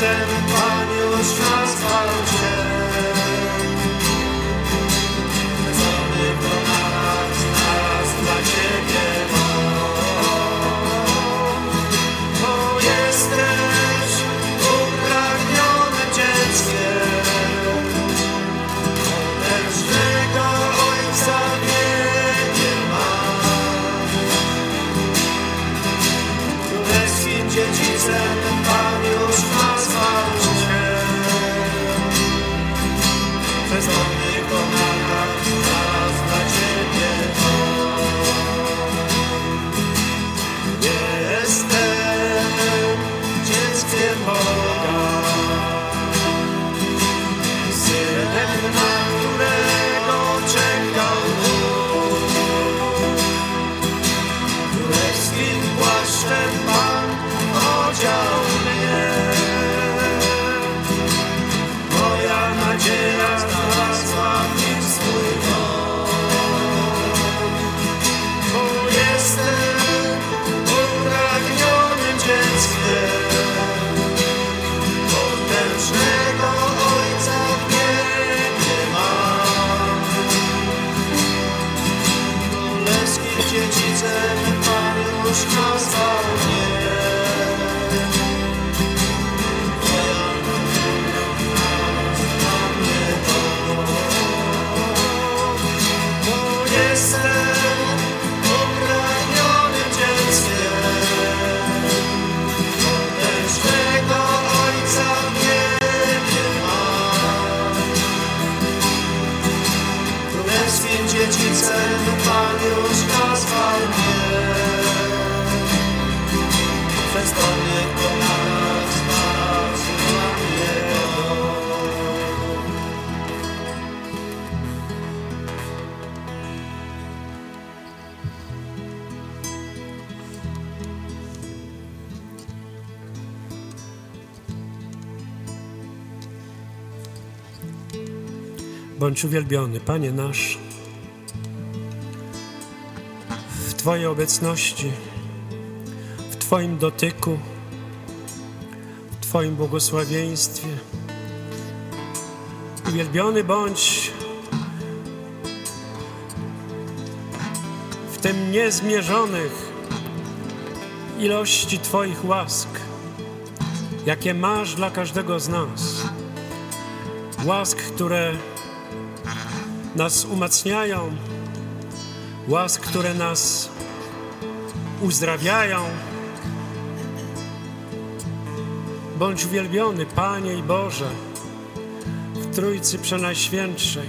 dziedzicem, Pan już nazwał Cię. Bezdomny ponad znalazł dla Ciebie dom, bo jesteś upragnionym dzieckiem, potężnego Ojca w niebie masz. Królewskim dziedzicem Pan już nazwał Cię. Bezdomny ponad znalazł dla Ciebie dom. Jestem dzieckiem Boga, synem, na którego czekał Bóg. Królewskim płaszczem Pan odział mnie. Moja nadzieja znalazła w nim swój dom. Bo jestem upragnionym dzieckiem, potężnego Ojca w niebie mam. Królewskim dziedzicem Pan już nazwał mnie. Moja nadzieja znalazła mnie dom. Bo jestem upragnionym dzieckiem, potężnego Ojca w niebie mam. Królewskim dziedzicem Pan już nazwał mnie. Bezdomny ponad znalazł dla mnie dom. Bądź uwielbiony, Panie nasz, w Twojej obecności, w Twoim dotyku, w Twoim błogosławieństwie. Uwielbiony bądź w tym niezmierzonych ilości Twoich łask, jakie masz dla każdego z nas. Łask, które nas umacniają, łask, które nas uzdrawiają. Bądź uwielbiony, Panie i Boże, w Trójcy Przenajświętszej.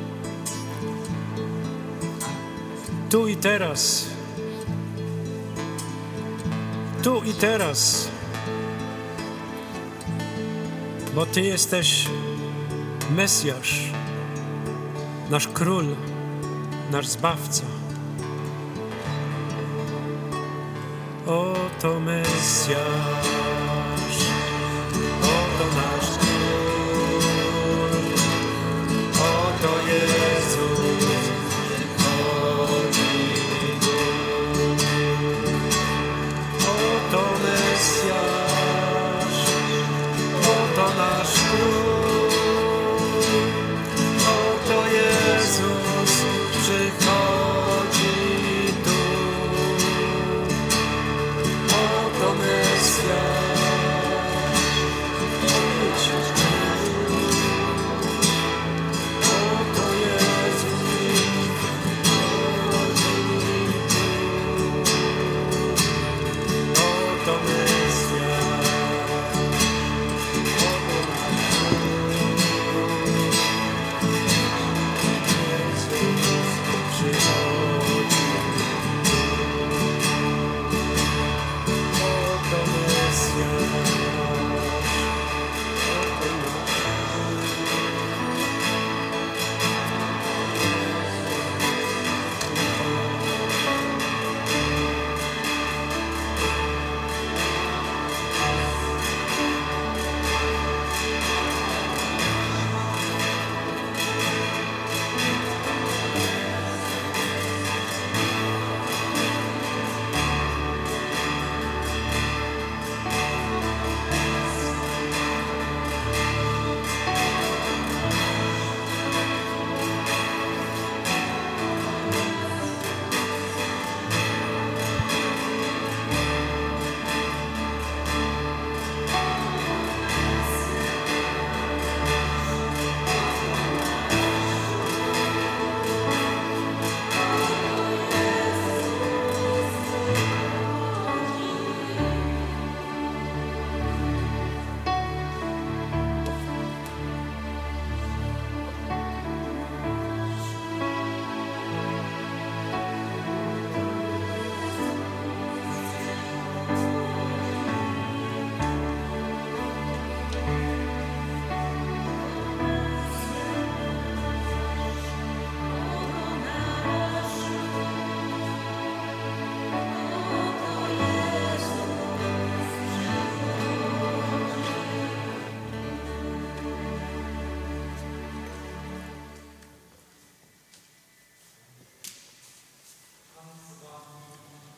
Tu i teraz, tu i teraz, bo Ty jesteś Mesjasz, nasz Król, nasz Zbawca. Oto Mesjasz, oto nasz Król, oto Jezus przychodzi tu. Oto Mesjasz, oto nasz Król, oto Jezus przychodzi tu. Oto Mesjasz,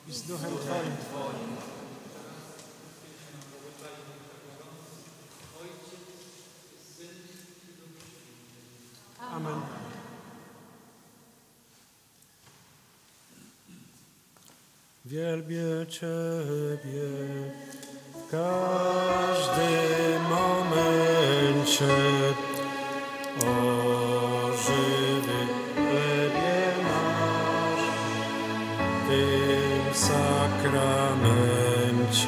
i z duchem Twoim. Amen. Wielbię Ciebie w każdym momencie, o żywy chlebie nasz, w tym sakramencie.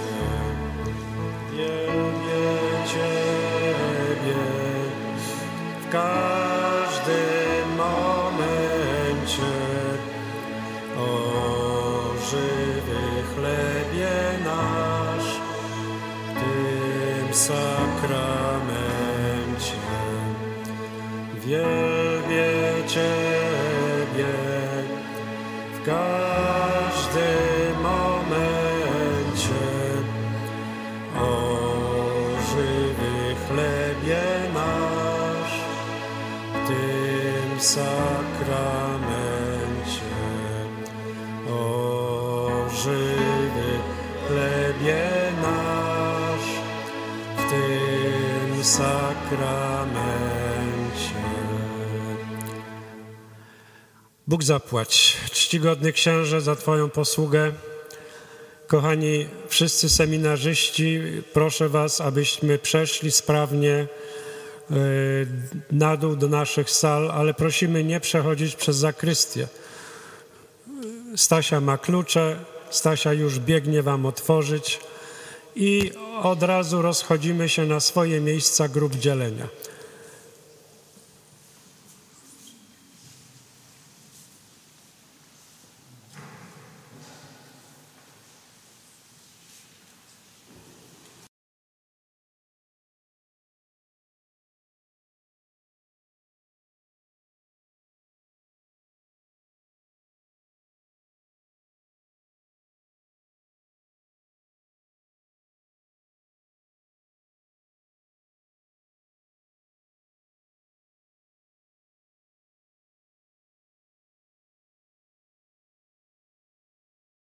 Wielbię Ciebie w każdym momencie, o żywy chlebie nasz, w tym sakramencie. Wielbię Ciebie w każdym momencie, o żywy chlebie nasz, w tym sakramencie. O żywy chlebie nasz, w tym sakramencie. Bóg zapłać, czcigodny księże, za Twoją posługę. Kochani wszyscy seminarzyści, proszę Was, abyśmy przeszli sprawnie na dół do naszych sal, ale prosimy nie przechodzić przez zakrystię. Stasia ma klucze, Stasia już biegnie Wam otworzyć i od razu rozchodzimy się na swoje miejsca grup dzielenia.